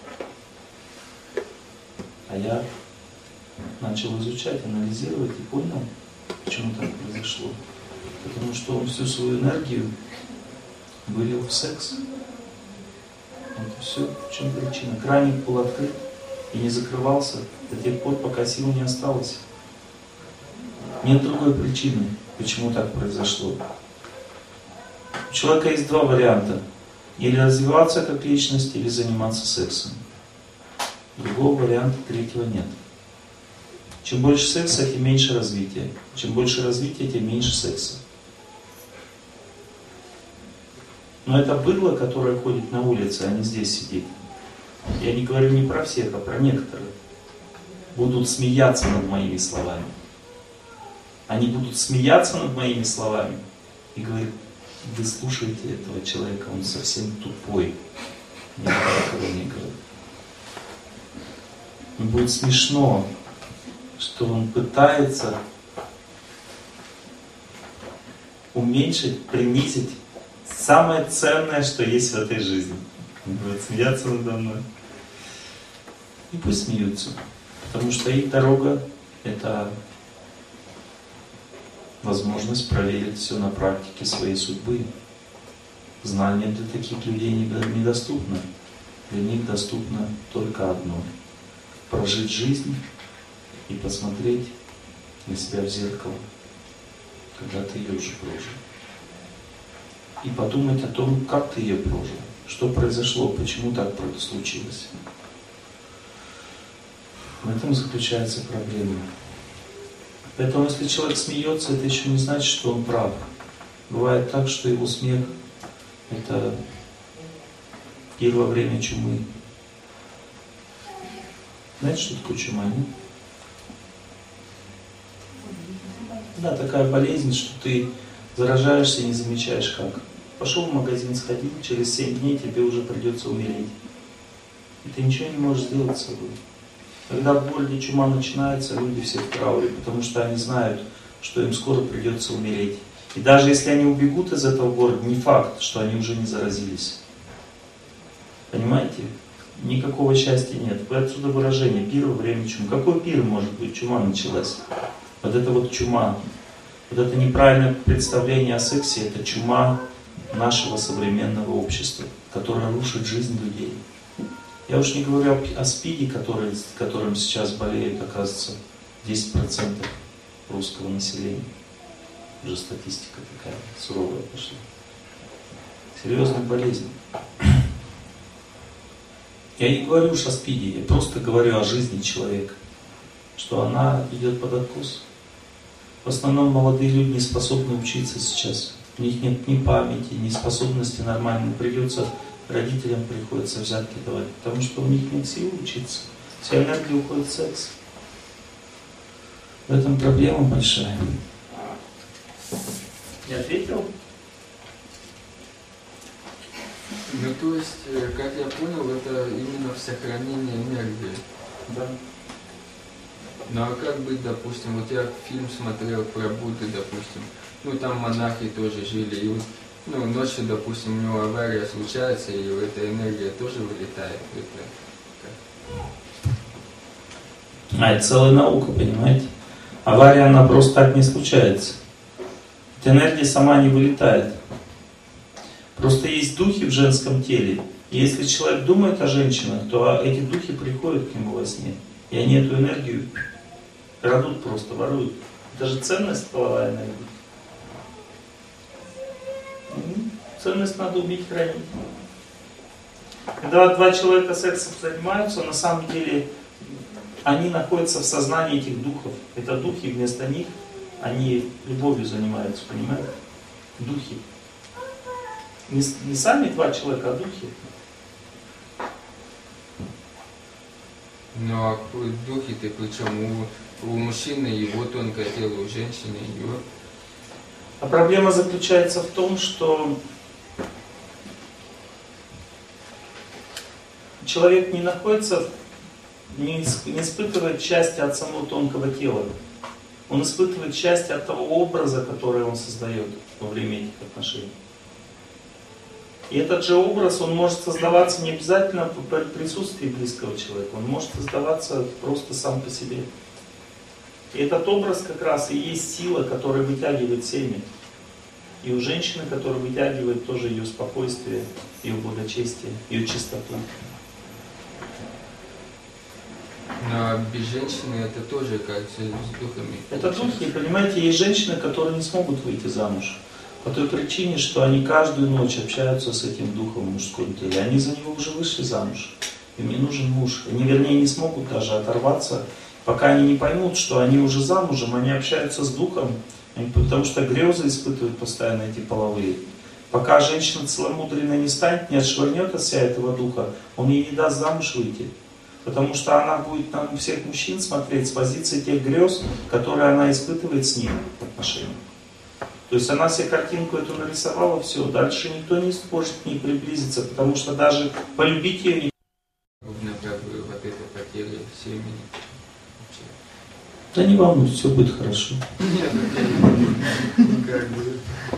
А я начал изучать, анализировать и понял, почему так произошло. Потому что он всю свою энергию вылил в секс. Вот и все, в чем причина. Краник был открыт и не закрывался до тех пор, пока сил не осталось. Нет другой причины, почему так произошло. У человека есть 2 варианта. Или развиваться как личность, или заниматься сексом. Другого варианта, третьего нет. Чем больше секса, тем меньше развития. Чем больше развития, тем меньше секса. Но это быдло, которое ходит на улице, а не здесь сидит. Я не говорю не про всех, а про некоторых. Будут смеяться над моими словами. Они будут смеяться над моими словами и говорить: вы слушаете этого человека, он совсем тупой. Я такого не говорю. И будет смешно, что он пытается уменьшить, принизить самое ценное, что есть в этой жизни. Он будет смеяться надо мной. И пусть смеются. Потому что их дорога — это возможность проверить все на практике своей судьбы. Знание для таких людей недоступно. Для них доступно только одно — прожить жизнь и посмотреть на себя в зеркало, когда ты ее уже прожил. И подумать о том, как ты ее прожил, что произошло, почему так случилось. В этом заключается проблема. Поэтому, если человек смеется, это еще не значит, что он прав. Бывает так, что его смех — это пир во время чумы. Знаете, что такое чума, нет? Да, такая болезнь, что ты заражаешься и не замечаешь как. Пошел в магазин, сходил, через 7 дней тебе уже придется умереть. И ты ничего не можешь сделать с собой. Когда боль и чума начинается, люди все в трауре, потому что они знают, что им скоро придется умереть. И даже если они убегут из этого города, не факт, что они уже не заразились. Понимаете? Никакого счастья нет. Отсюда выражение «пир во время чумы». Какой пир может быть? Чума началась. Вот это вот чума. Вот это неправильное представление о сексе, это чума нашего современного общества, которое рушит жизнь людей. Я уж не говорю о СПИДе, которым сейчас болеет, оказывается, 10% русского населения. Уже статистика такая суровая пошла. Серьезная болезнь. Я не говорю уж о СПИДе, я просто говорю о жизни человека, что она идет под откос. В основном молодые люди не способны учиться сейчас. У них нет ни памяти, ни способности нормально. Родителям приходится взятки давать, потому что у них нет сил учиться. Вся энергия уходит в секс. В этом проблема большая. Я ответил?
Ну, то есть, как я понял, это именно в сохранении энергии.
Да.
Ну, а как быть, допустим, вот я фильм смотрел про Будду, допустим, ну, там монахи тоже жили, и вот, ну, ночью, допустим, у него авария случается, и эта энергия тоже вылетает.
Это целая наука, понимаете? Авария, она просто так не случается. Эта энергия сама не вылетает. Просто есть духи в женском теле. И если человек думает о женщинах, то эти духи приходят к нему во сне. И они эту энергию крадут просто, воруют. Это же ценность, половая энергия. Ценность надо уметь хранить. Когда два человека сексом занимаются, на самом деле они находятся в сознании этих духов. Это духи, вместо них они любовью занимаются, понимаете? Духи. Не сами два человека, а духи.
Ну а духи-то причем у мужчины его тонкое тело, у женщины его.
А проблема заключается в том, что человек не находится, не испытывает счастья от самого тонкого тела. Он испытывает счастье от того образа, который он создает во время этих отношений. И этот же образ, он может создаваться не обязательно при присутствии близкого человека, он может создаваться просто сам по себе. И этот образ как раз и есть сила, которая вытягивает семя. И у женщины, которая вытягивает тоже ее спокойствие, ее благочестие, ее чистоту.
Но без женщины это тоже как с духами.
Это духи, понимаете, есть женщины, которые не смогут выйти замуж. По той причине, что они каждую ночь общаются с этим духом в мужском теле. Они за него уже вышли замуж. Им не нужен муж. Они, вернее, не смогут даже оторваться, пока они не поймут, что они уже замужем, они общаются с духом, потому что грезы испытывают постоянно эти половые. Пока женщина целомудренная не станет, не отшвырнет от себя этого духа, он ей не даст замуж выйти. Потому что она будет на всех мужчин смотреть с позиции тех грез, которые она испытывает с ним в отношениях. То есть она себе картинку эту нарисовала, все, дальше никто не сможет к ней приблизиться, потому что даже полюбить ее не...
Как бы вот эта потеря семени.
Да не волнуйся, все будет хорошо.
Нет, как бы...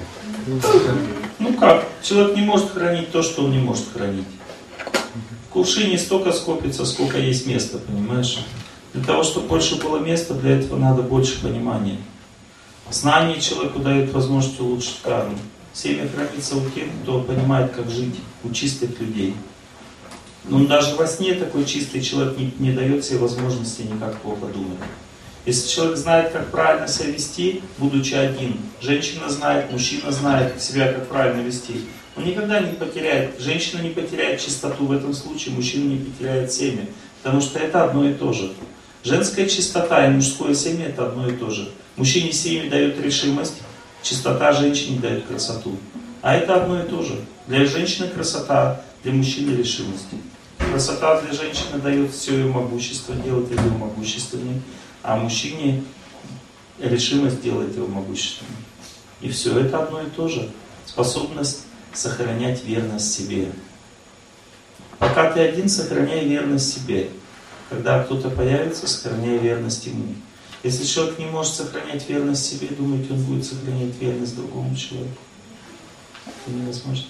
Ну как, человек не может хранить то, что он не может хранить. В кувшине столько скопится, сколько есть места, понимаешь? Для того, чтобы больше было места, для этого надо больше понимания. Знание человеку дает возможность улучшить карму. Семя хранится у тех, кто понимает, как жить, у чистых людей. Но даже во сне такой чистый человек не дает себе возможности никак плохо думать. Если человек знает, как правильно себя вести, будучи один, женщина знает, мужчина знает себя, как правильно вести, он никогда не потеряет, женщина не потеряет чистоту в этом случае, мужчина не потеряет семя, потому что это одно и то же. Женская чистота и мужское семя это одно и то же. Мужчине семя дает решимость, чистота женщине дает красоту. А это одно и то же. Для женщины красота, для мужчины решимость. Красота для женщины дает все ее могущество, делает ее могущественной, а мужчине решимость делает его могущественным. И все это одно и то же. Способность сохранять верность себе. Пока ты один, сохраняй верность себе. Когда кто-то появится, сохраняй верность ему. Если человек не может сохранять верность себе, думаете, он будет сохранять верность другому человеку? Это невозможно.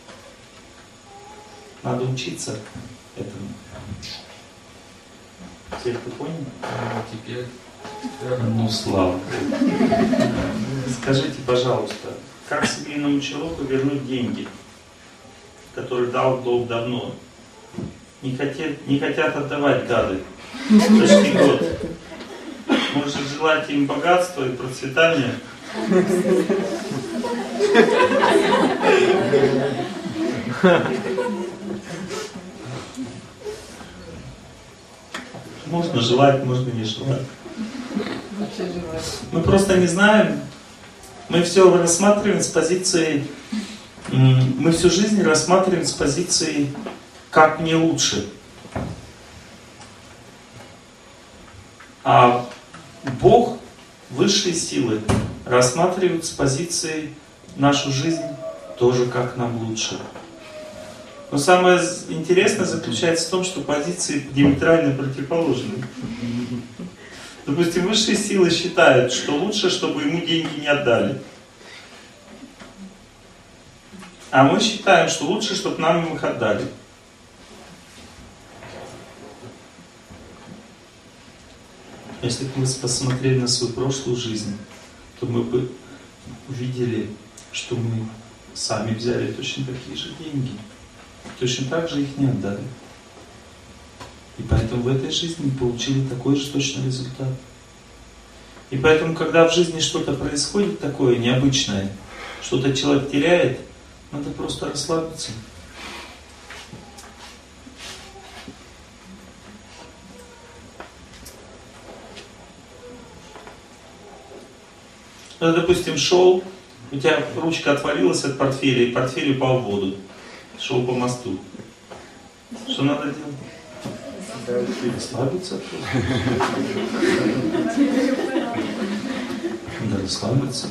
Надо учиться этому. Теперь ты понял?
Теперь.
Ну, слава. Скажите, пожалуйста, как семейному человеку вернуть деньги, которые дал долг давно? Не хотят отдавать, гады. Почти год. Может, желать им богатства и процветания? Можно желать, можно не желать. Мы просто не знаем. Мы все рассматриваем с позиции, мы всю жизнь рассматриваем с позиции «как мне лучше». А Бог, высшие силы, рассматривают с позиции нашу жизнь тоже как нам лучше. Но самое интересное заключается в том, что позиции диаметрально противоположны. Допустим, высшие силы считают, что лучше, чтобы ему деньги не отдали. А мы считаем, что лучше, чтобы нам их отдали. Если бы мы посмотрели на свою прошлую жизнь, то мы бы увидели, что мы сами взяли точно такие же деньги. Точно так же их не отдали. И поэтому в этой жизни мы получили такой же точно результат. И поэтому, когда в жизни что-то происходит такое необычное, что-то человек теряет, надо просто расслабиться. Ну, допустим, шел, у тебя ручка отвалилась от портфеля, и портфель упал в воду. Шел по мосту. Что надо делать? Расслабиться. Надо расслабиться.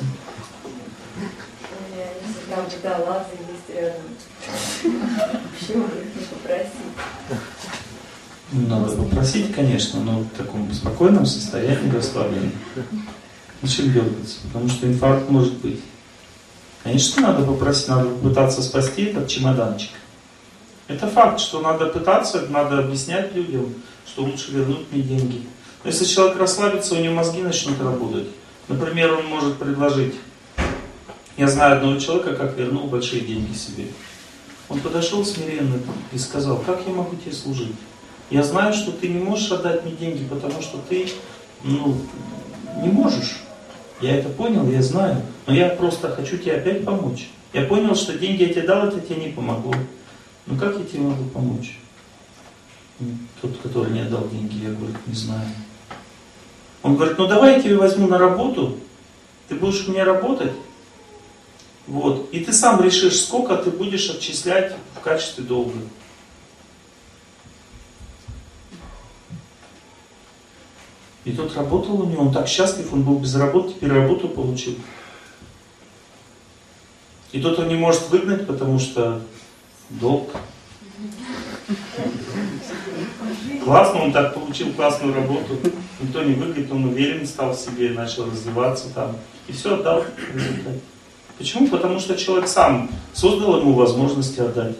Там водолазы есть рядом. Почему их не попросить?
Ну, надо попросить, конечно, но в таком спокойном состоянии, расслабленном. Зачем дергаться? Потому что инфаркт может быть. Конечно, надо попросить, надо попытаться спасти этот чемоданчик. Это факт, что надо пытаться, надо объяснять людям, что лучше вернуть мне деньги. Но если человек расслабится, у него мозги начнут работать. Например, он может предложить. Я знаю одного человека, как вернул большие деньги себе. Он подошел смиренно и сказал: как я могу тебе служить? Я знаю, что ты не можешь отдать мне деньги, потому что ты, не можешь. Я это понял, я знаю. Но я просто хочу тебе опять помочь. Я понял, что деньги я тебе дал, это тебе не помогло. Ну как я тебе могу помочь? Тот, который не отдал деньги, я говорю, не знаю. Он говорит, ну давай я тебя возьму на работу, ты будешь у меня работать, вот, и ты сам решишь, сколько ты будешь отчислять в качестве долга. И тот работал у него, он так счастлив, он был без работы, теперь работу получил. И тот он не может выгнать, потому что долг. Классно, он так получил классную работу. Никто не выгонит, он уверен стал в себе, начал развиваться там. И все отдал результат. Почему? Потому что человек сам создал ему возможности отдать.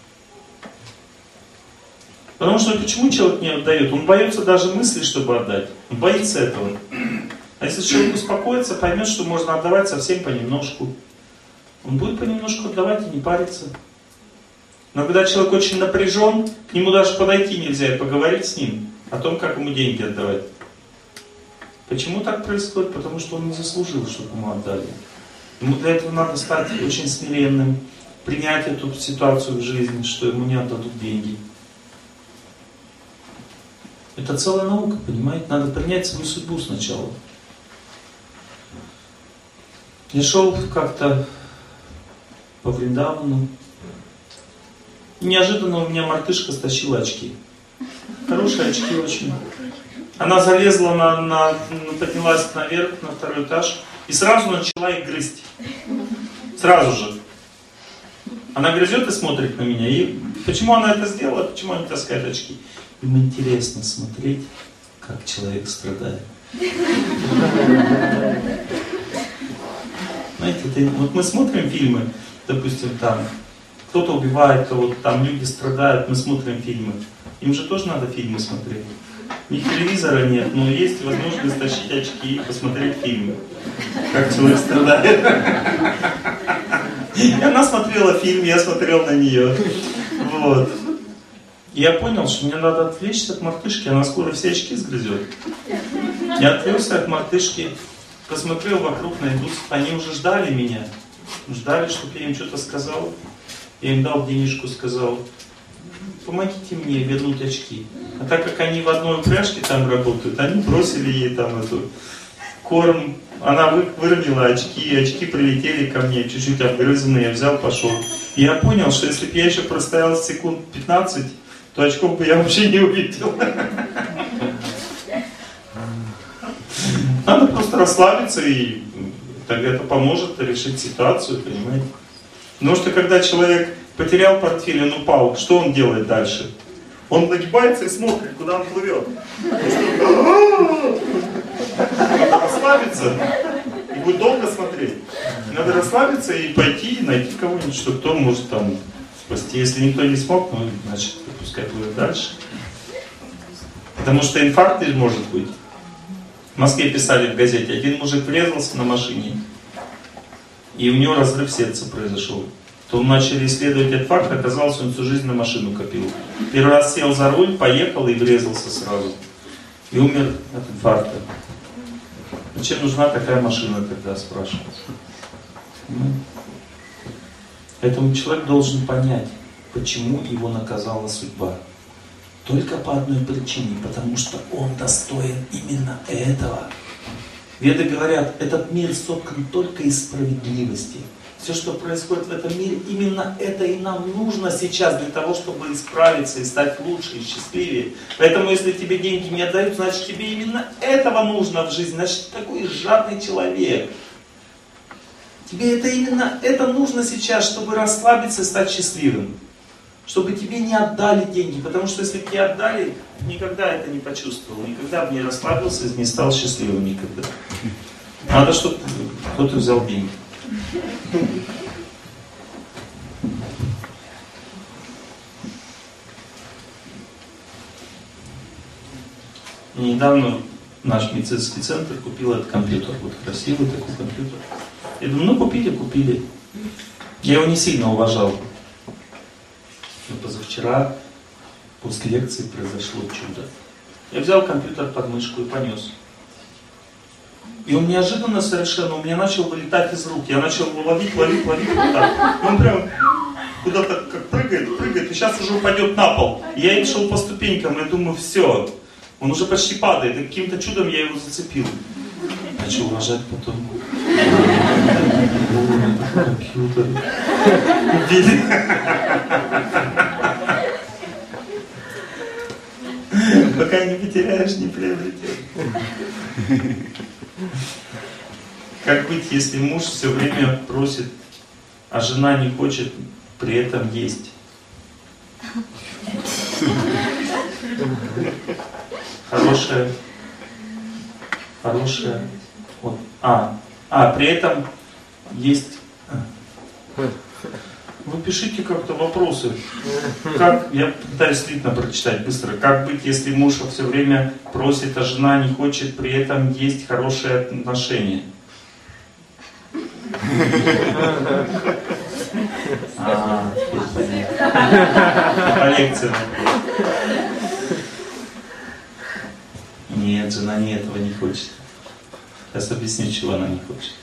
Потому что почему человек не отдает? Он боится даже мысли, чтобы отдать. Он боится этого. А если человек успокоится, поймет, что можно отдавать совсем понемножку, он будет понемножку отдавать и не париться. Но когда человек очень напряжен, к нему даже подойти нельзя и поговорить с ним о том, как ему деньги отдавать. Почему так происходит? Потому что он не заслужил, чтобы ему отдали. Ему для этого надо стать очень смиренным, принять эту ситуацию в жизни, что ему не отдадут деньги. Это целая наука, понимаете? Надо принять свою судьбу сначала. Я шел как-то по Вриндавану, Неожиданно у меня мартышка стащила очки. Хорошие очки очень. Она залезла поднялась наверх, на второй этаж, и сразу начала их грызть. Сразу же. Она грызет и смотрит на меня. И почему она это сделала, почему она таскает очки? Им интересно смотреть, как человек страдает. Знаете, вот мы смотрим фильмы, допустим, там кто-то убивает кого-то, там люди страдают, мы смотрим фильмы. Им же тоже надо фильмы смотреть. У них телевизора нет, но есть возможность тащить очки и посмотреть фильмы. Как человек страдает. И она смотрела фильм, я смотрел на нее. Вот. И я понял, что мне надо отвлечься от мартышки, она скоро все очки сгрызет. Я отвлекся от мартышки, посмотрел вокруг, найдутся. Они уже ждали меня. Ждали, чтобы я им что-то сказал. Я им дал денежку, сказал: помогите мне вернуть очки. А так как они в одной упряжке там работают, они бросили ей там эту корм. Она выронила очки, очки прилетели ко мне, чуть-чуть обгрызанные, я взял, пошел. И я понял, что если бы я еще простоял секунд 15, то очков бы я вообще не увидел. Надо просто расслабиться, и тогда это поможет решить ситуацию, понимаете? Потому что когда человек потерял портфель, он упал, что он делает дальше? Он нагибается и смотрит, куда он плывет. Надо расслабиться и будет долго смотреть. Надо расслабиться и пойти, и найти кого-нибудь, что кто может там спасти. Если никто не смог, ну, значит, пускай плывет дальше. Потому что инфаркт может быть. В Москве писали в газете, один мужик врезался на машине, и у него разрыв сердца произошел. То начали исследовать этот факт, оказалось, он всю жизнь на машину копил. Первый раз сел за руль, поехал и врезался сразу. И умер от инфаркта. Зачем нужна такая машина, тогда спрашивают. Поэтому человек должен понять, почему его наказала судьба. Только по одной причине, потому что он достоин именно этого. Веды говорят, этот мир соткан только из справедливости. Все, что происходит в этом мире, именно это и нам нужно сейчас для того, чтобы исправиться и стать лучше и счастливее. Поэтому, если тебе деньги не отдают, значит, тебе именно этого нужно в жизни. Значит, ты такой жадный человек. Тебе именно это нужно сейчас, чтобы расслабиться и стать счастливым. Чтобы тебе не отдали деньги. Потому что если бы тебе отдали, никогда это не почувствовал. Никогда бы не расслабился и не стал счастливым никогда. Надо, чтобы кто-то взял деньги. Недавно наш медицинский центр купил этот компьютер. Вот красивый такой компьютер. Я думаю, ну купили. Я его не сильно уважал. Но позавчера, после лекции, произошло чудо. Я взял компьютер под мышку и понес. И он неожиданно совершенно у меня начал вылетать из рук. Я начал его ловить вот так. Он прям куда-то как прыгает, и сейчас уже упадет на пол. И я шел по ступенькам, и думаю, все. Он уже почти падает, и каким-то чудом я его зацепил. Начал уважать потом. Компьютер. Убили. Пока не потеряешь, не приобретешь. Как быть, если муж все время просит, а жена не хочет при этом есть? Хорошая. Вот. При этом есть. Вы пишите как-то вопросы. Как, я пытаюсь слитно прочитать быстро. Как быть, если муж все время просит, а жена не хочет, при этом есть хорошие отношения? По лекциям. Нет, жена этого не хочет. Сейчас объясню, чего она не хочет.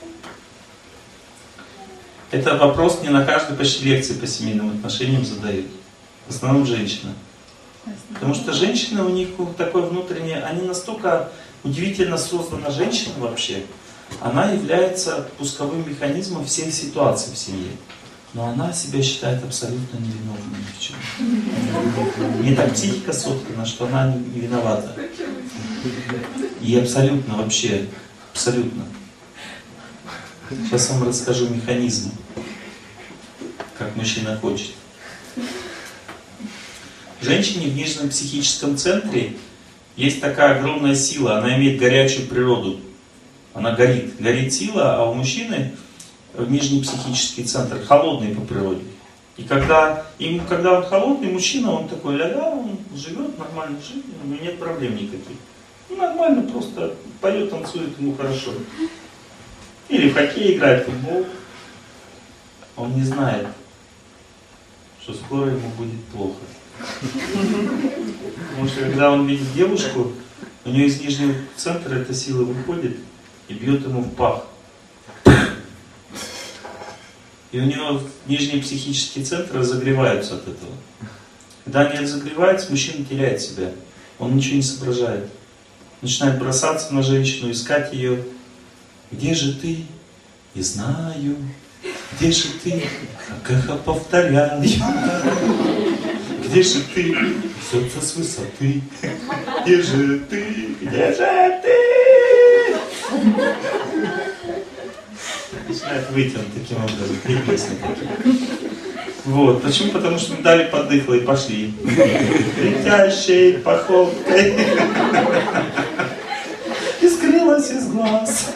Это вопрос не на каждой почти лекции по семейным отношениям задают. В основном женщины. Потому что женщины, у них такое внутреннее, они настолько удивительно создана женщина вообще, она является пусковым механизмом всех ситуаций в семье. Но она себя считает абсолютно невиновной ни в чем. Не так психика соткана, что она не виновата. И абсолютно вообще, абсолютно. Сейчас вам расскажу механизм, как мужчина хочет. Женщине в нижнем психическом центре есть такая огромная сила, она имеет горячую природу. Она горит сила, а у мужчины в нижний психический центр холодный по природе. И когда он холодный мужчина, он такой ля-ля, он живет нормальной жизнью, у него нет проблем никаких. Ну, нормально, просто поет, танцует, ему хорошо. Или в хоккей играет, в футбол. Он не знает, что скоро ему будет плохо. Потому что когда он видит девушку, у нее из нижнего центра эта сила выходит и бьет ему в пах. И у него нижние психические центры разогреваются от этого. Когда они разогреваются, мужчина теряет себя. Он ничего не соображает. Начинает бросаться на женщину, искать ее. Где же ты? Не знаю. Где же ты? Как эхо повторяю. Где же ты? Солнце с высоты. Где же ты? Где же ты? Начинает вытянуть таким образом. Три песни такие. Вот. Почему? Потому что мы дали подыхло и пошли. Летящей походкой. И скрылась из глаз.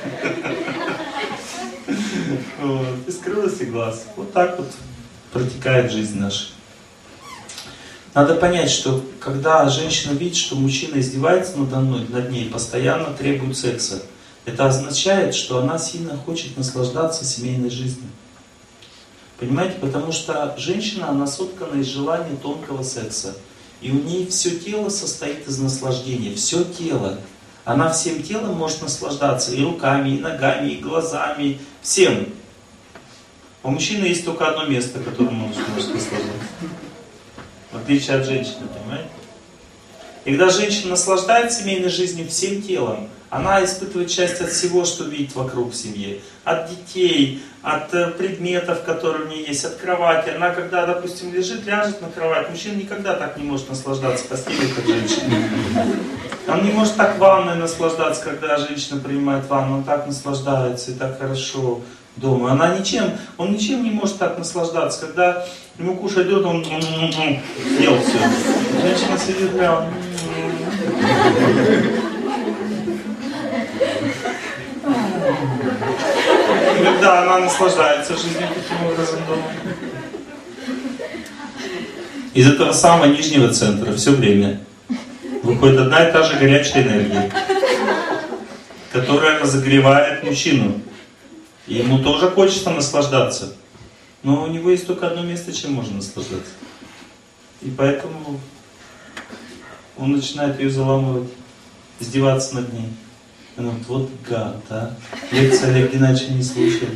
Вот. И скрылась из глаз. Вот так вот протекает жизнь наша. Надо понять, что когда женщина видит, что мужчина издевается над ней, постоянно требует секса, это означает, что она сильно хочет наслаждаться семейной жизнью. Понимаете? Потому что женщина, она соткана из желания тонкого секса. И у нее все тело состоит из наслаждения. Все тело. Она всем телом может наслаждаться. И руками, и ногами, и глазами. Всем. У мужчины есть только одно место, которым он может наслаждаться. В отличие от женщины, понимаете? И когда женщина наслаждается семейной жизнью всем телом, она испытывает счастье от всего, что видит вокруг в семье. От детей, от предметов, которые у нее есть, от кровати. Она, когда, допустим, ляжет на кровать, мужчина никогда так не может наслаждаться постелью, как женщина. Он не может так ванной наслаждаться, когда женщина принимает ванну. Он так наслаждается и так хорошо дома. Он ничем не может так наслаждаться. Когда ему кушать идет, он ел все. Женщина сидит прям. И когда она наслаждается жизнью таким образом дома. Из этого самого нижнего центра все время выходит одна и та же горячая энергия, которая разогревает мужчину. И ему тоже хочется наслаждаться. Но у него есть только одно место, чем можно наслаждаться. И поэтому он начинает ее заламывать, издеваться над ней. Она говорит, вот гад, а? Лекция Олег Геннадьевича не слушает.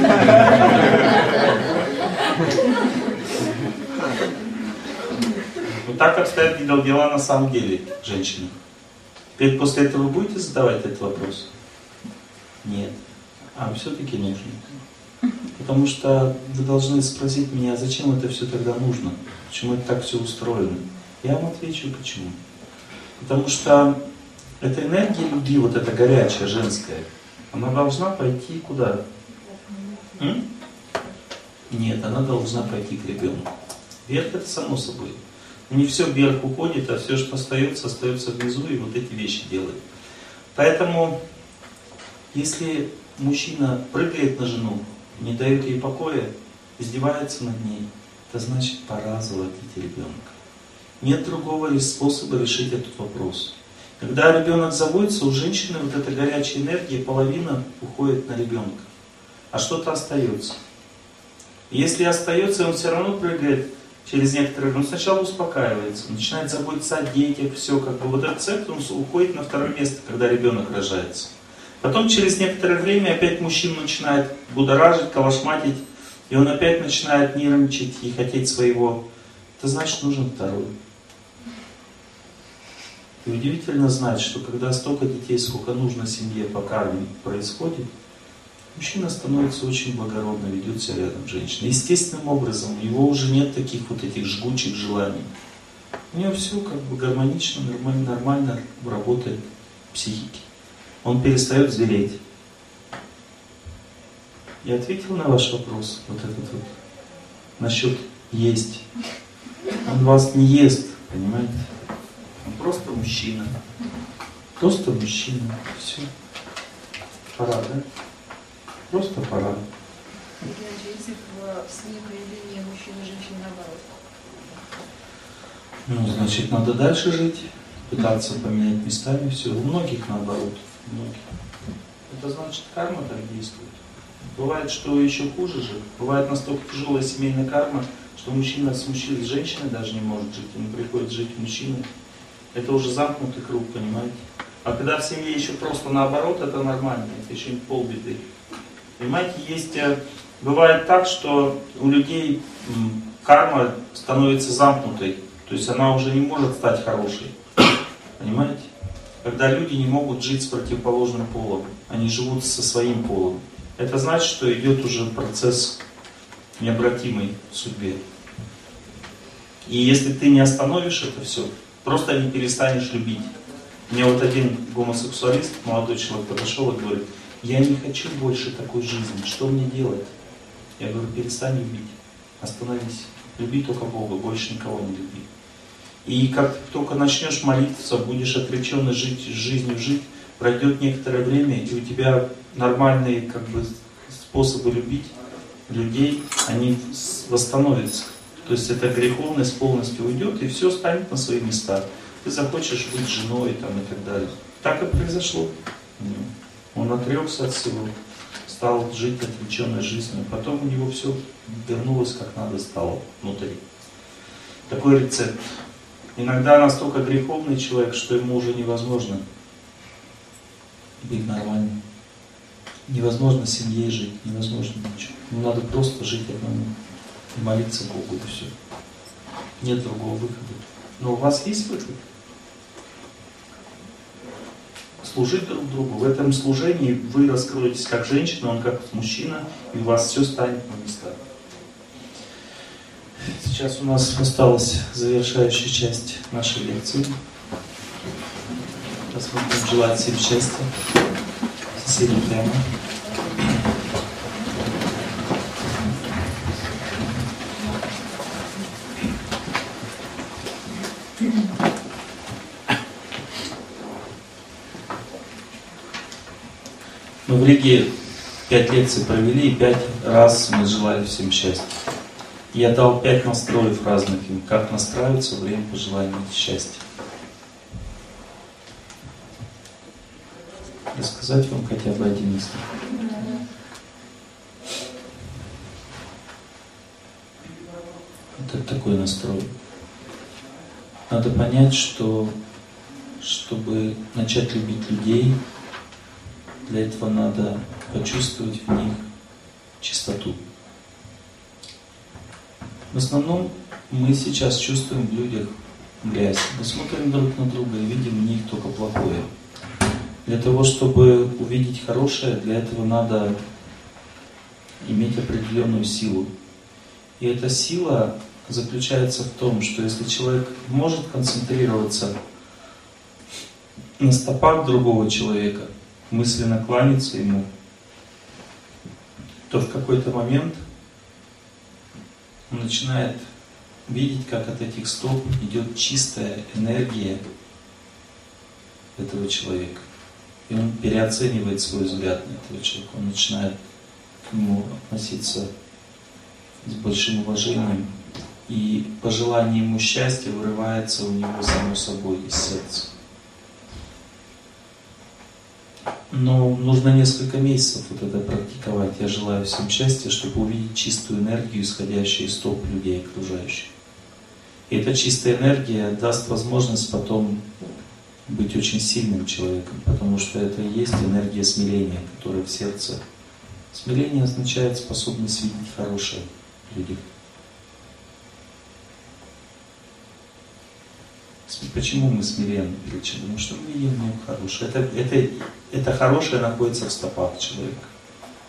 Вот так обстоят дела на самом деле, женщины. Теперь после этого вы будете задавать этот вопрос? Нет. А все-таки нужно. Потому что вы должны спросить меня, зачем это все тогда нужно? Почему это так все устроено? Я вам отвечу, почему. Потому что эта энергия любви, вот эта горячая, женская, она должна пойти куда? Нет, она должна пойти к ребенку. Вверх это само собой. Не все вверх уходит, а все, что остается, остается внизу, и вот эти вещи делает. Поэтому, если мужчина прыгает на жену, не дает ей покоя, издевается над ней, это значит, пора заводить ребенка. Нет другого способа решить этот вопрос. Когда ребенок заводится, у женщины вот эта горячая энергия, половина уходит на ребенка, а что-то остается. И если остается, он все равно прыгает через некоторое время. Он сначала успокаивается, начинает заботиться о детях, все, как бы вот этот центр, он уходит на второе место, когда ребенок рождается. Потом через некоторое время опять мужчина начинает будоражить, калашматить, и он опять начинает нервничать и хотеть своего. Это значит, нужен второй. И удивительно знать, что когда столько детей, сколько нужно семье по карме происходит, Мужчина становится очень благородно, ведет себя рядом с женщиной. Естественным образом, у него уже нет таких вот этих жгучих желаний. У него все как бы гармонично, нормально работает психики. Он перестает звереть. Я ответил на ваш вопрос, вот этот вот, насчет есть. Он вас не ест, понимаете? Он просто мужчина. Просто мужчина. Все. Пора, да? Просто пора.
Если в СМИ проявление мужчин и женщин наоборот.
Ну, значит, надо дальше жить, пытаться поменять местами все. У многих наоборот. У многих. Это значит, карма так действует. Бывает, что еще хуже же. Бывает настолько тяжелая семейная карма, что мужчина с женщиной даже не может жить. Ему приходится жить мужчиной. Это уже замкнутый круг, понимаете? А когда в семье еще просто наоборот, это нормально. Это еще не полбеды. Понимаете, бывает так, что у людей карма становится замкнутой. То есть она уже не может стать хорошей. Понимаете? Когда люди не могут жить с противоположным полом. Они живут со своим полом. Это значит, что идет уже процесс необратимый в судьбе. И если ты не остановишь это все, просто не перестанешь любить. Мне вот один гомосексуалист, молодой человек, подошел и говорит: я не хочу больше такой жизни, что мне делать? Я говорю: перестань любить, остановись, люби только Бога, больше никого не люби. И как только начнешь молиться, будешь отреченно жить жизнью жить, пройдет некоторое время, и у тебя нормальные как бы способы любить людей, они восстановятся. То есть эта греховность полностью уйдет, и все станет на свои места. Ты захочешь быть женой там, и так далее. Так и произошло. Он отрекся от всего, стал жить отвлеченной жизнью. Потом у него все вернулось как надо стало внутри. Такой рецепт. Иногда настолько греховный человек, что ему уже невозможно быть нормальным. Невозможно с семьей жить, невозможно ничего. Ему надо просто жить одному и молиться Богу, и все. Нет другого выхода. Но у вас есть выход? Служить друг другу. В этом служении вы раскроетесь как женщина, он как мужчина, и у вас все станет на места. Сейчас у нас осталась завершающая часть нашей лекции. Посмотрим, желать всем счастья. Соседи прямо. Мы в Риге 5 лекций провели, и 5 раз мы желали всем счастья. Я дал 5 настроев разных им, как настраиваться во время пожелания счастья. Рассказать вам хотя бы один из них. Вот это такой настрой. Надо понять, что чтобы начать любить людей, для этого надо почувствовать в них чистоту. В основном мы сейчас чувствуем в людях грязь. Мы смотрим друг на друга и видим в них только плохое. Для того, чтобы увидеть хорошее, для этого надо иметь определенную силу. И эта сила заключается в том, что если человек может концентрироваться на стопах другого человека, мысленно кланяться ему, то в какой-то момент он начинает видеть, как от этих стоп идет чистая энергия этого человека. И он переоценивает свой взгляд на этого человека. Он начинает к нему относиться с большим уважением. И пожелание ему счастья вырывается у него само собой из сердца. Но нужно несколько месяцев вот это практиковать. Я желаю всем счастья, чтобы увидеть чистую энергию, исходящую из стоп людей окружающих. И эта чистая энергия даст возможность потом быть очень сильным человеком, потому что это и есть энергия смирения, которая в сердце. Смирение означает способность видеть хорошее в людях. Почему мы смиренны перед чем? Потому что мы видим в нем хорошее. Это хорошее находится в стопах человека.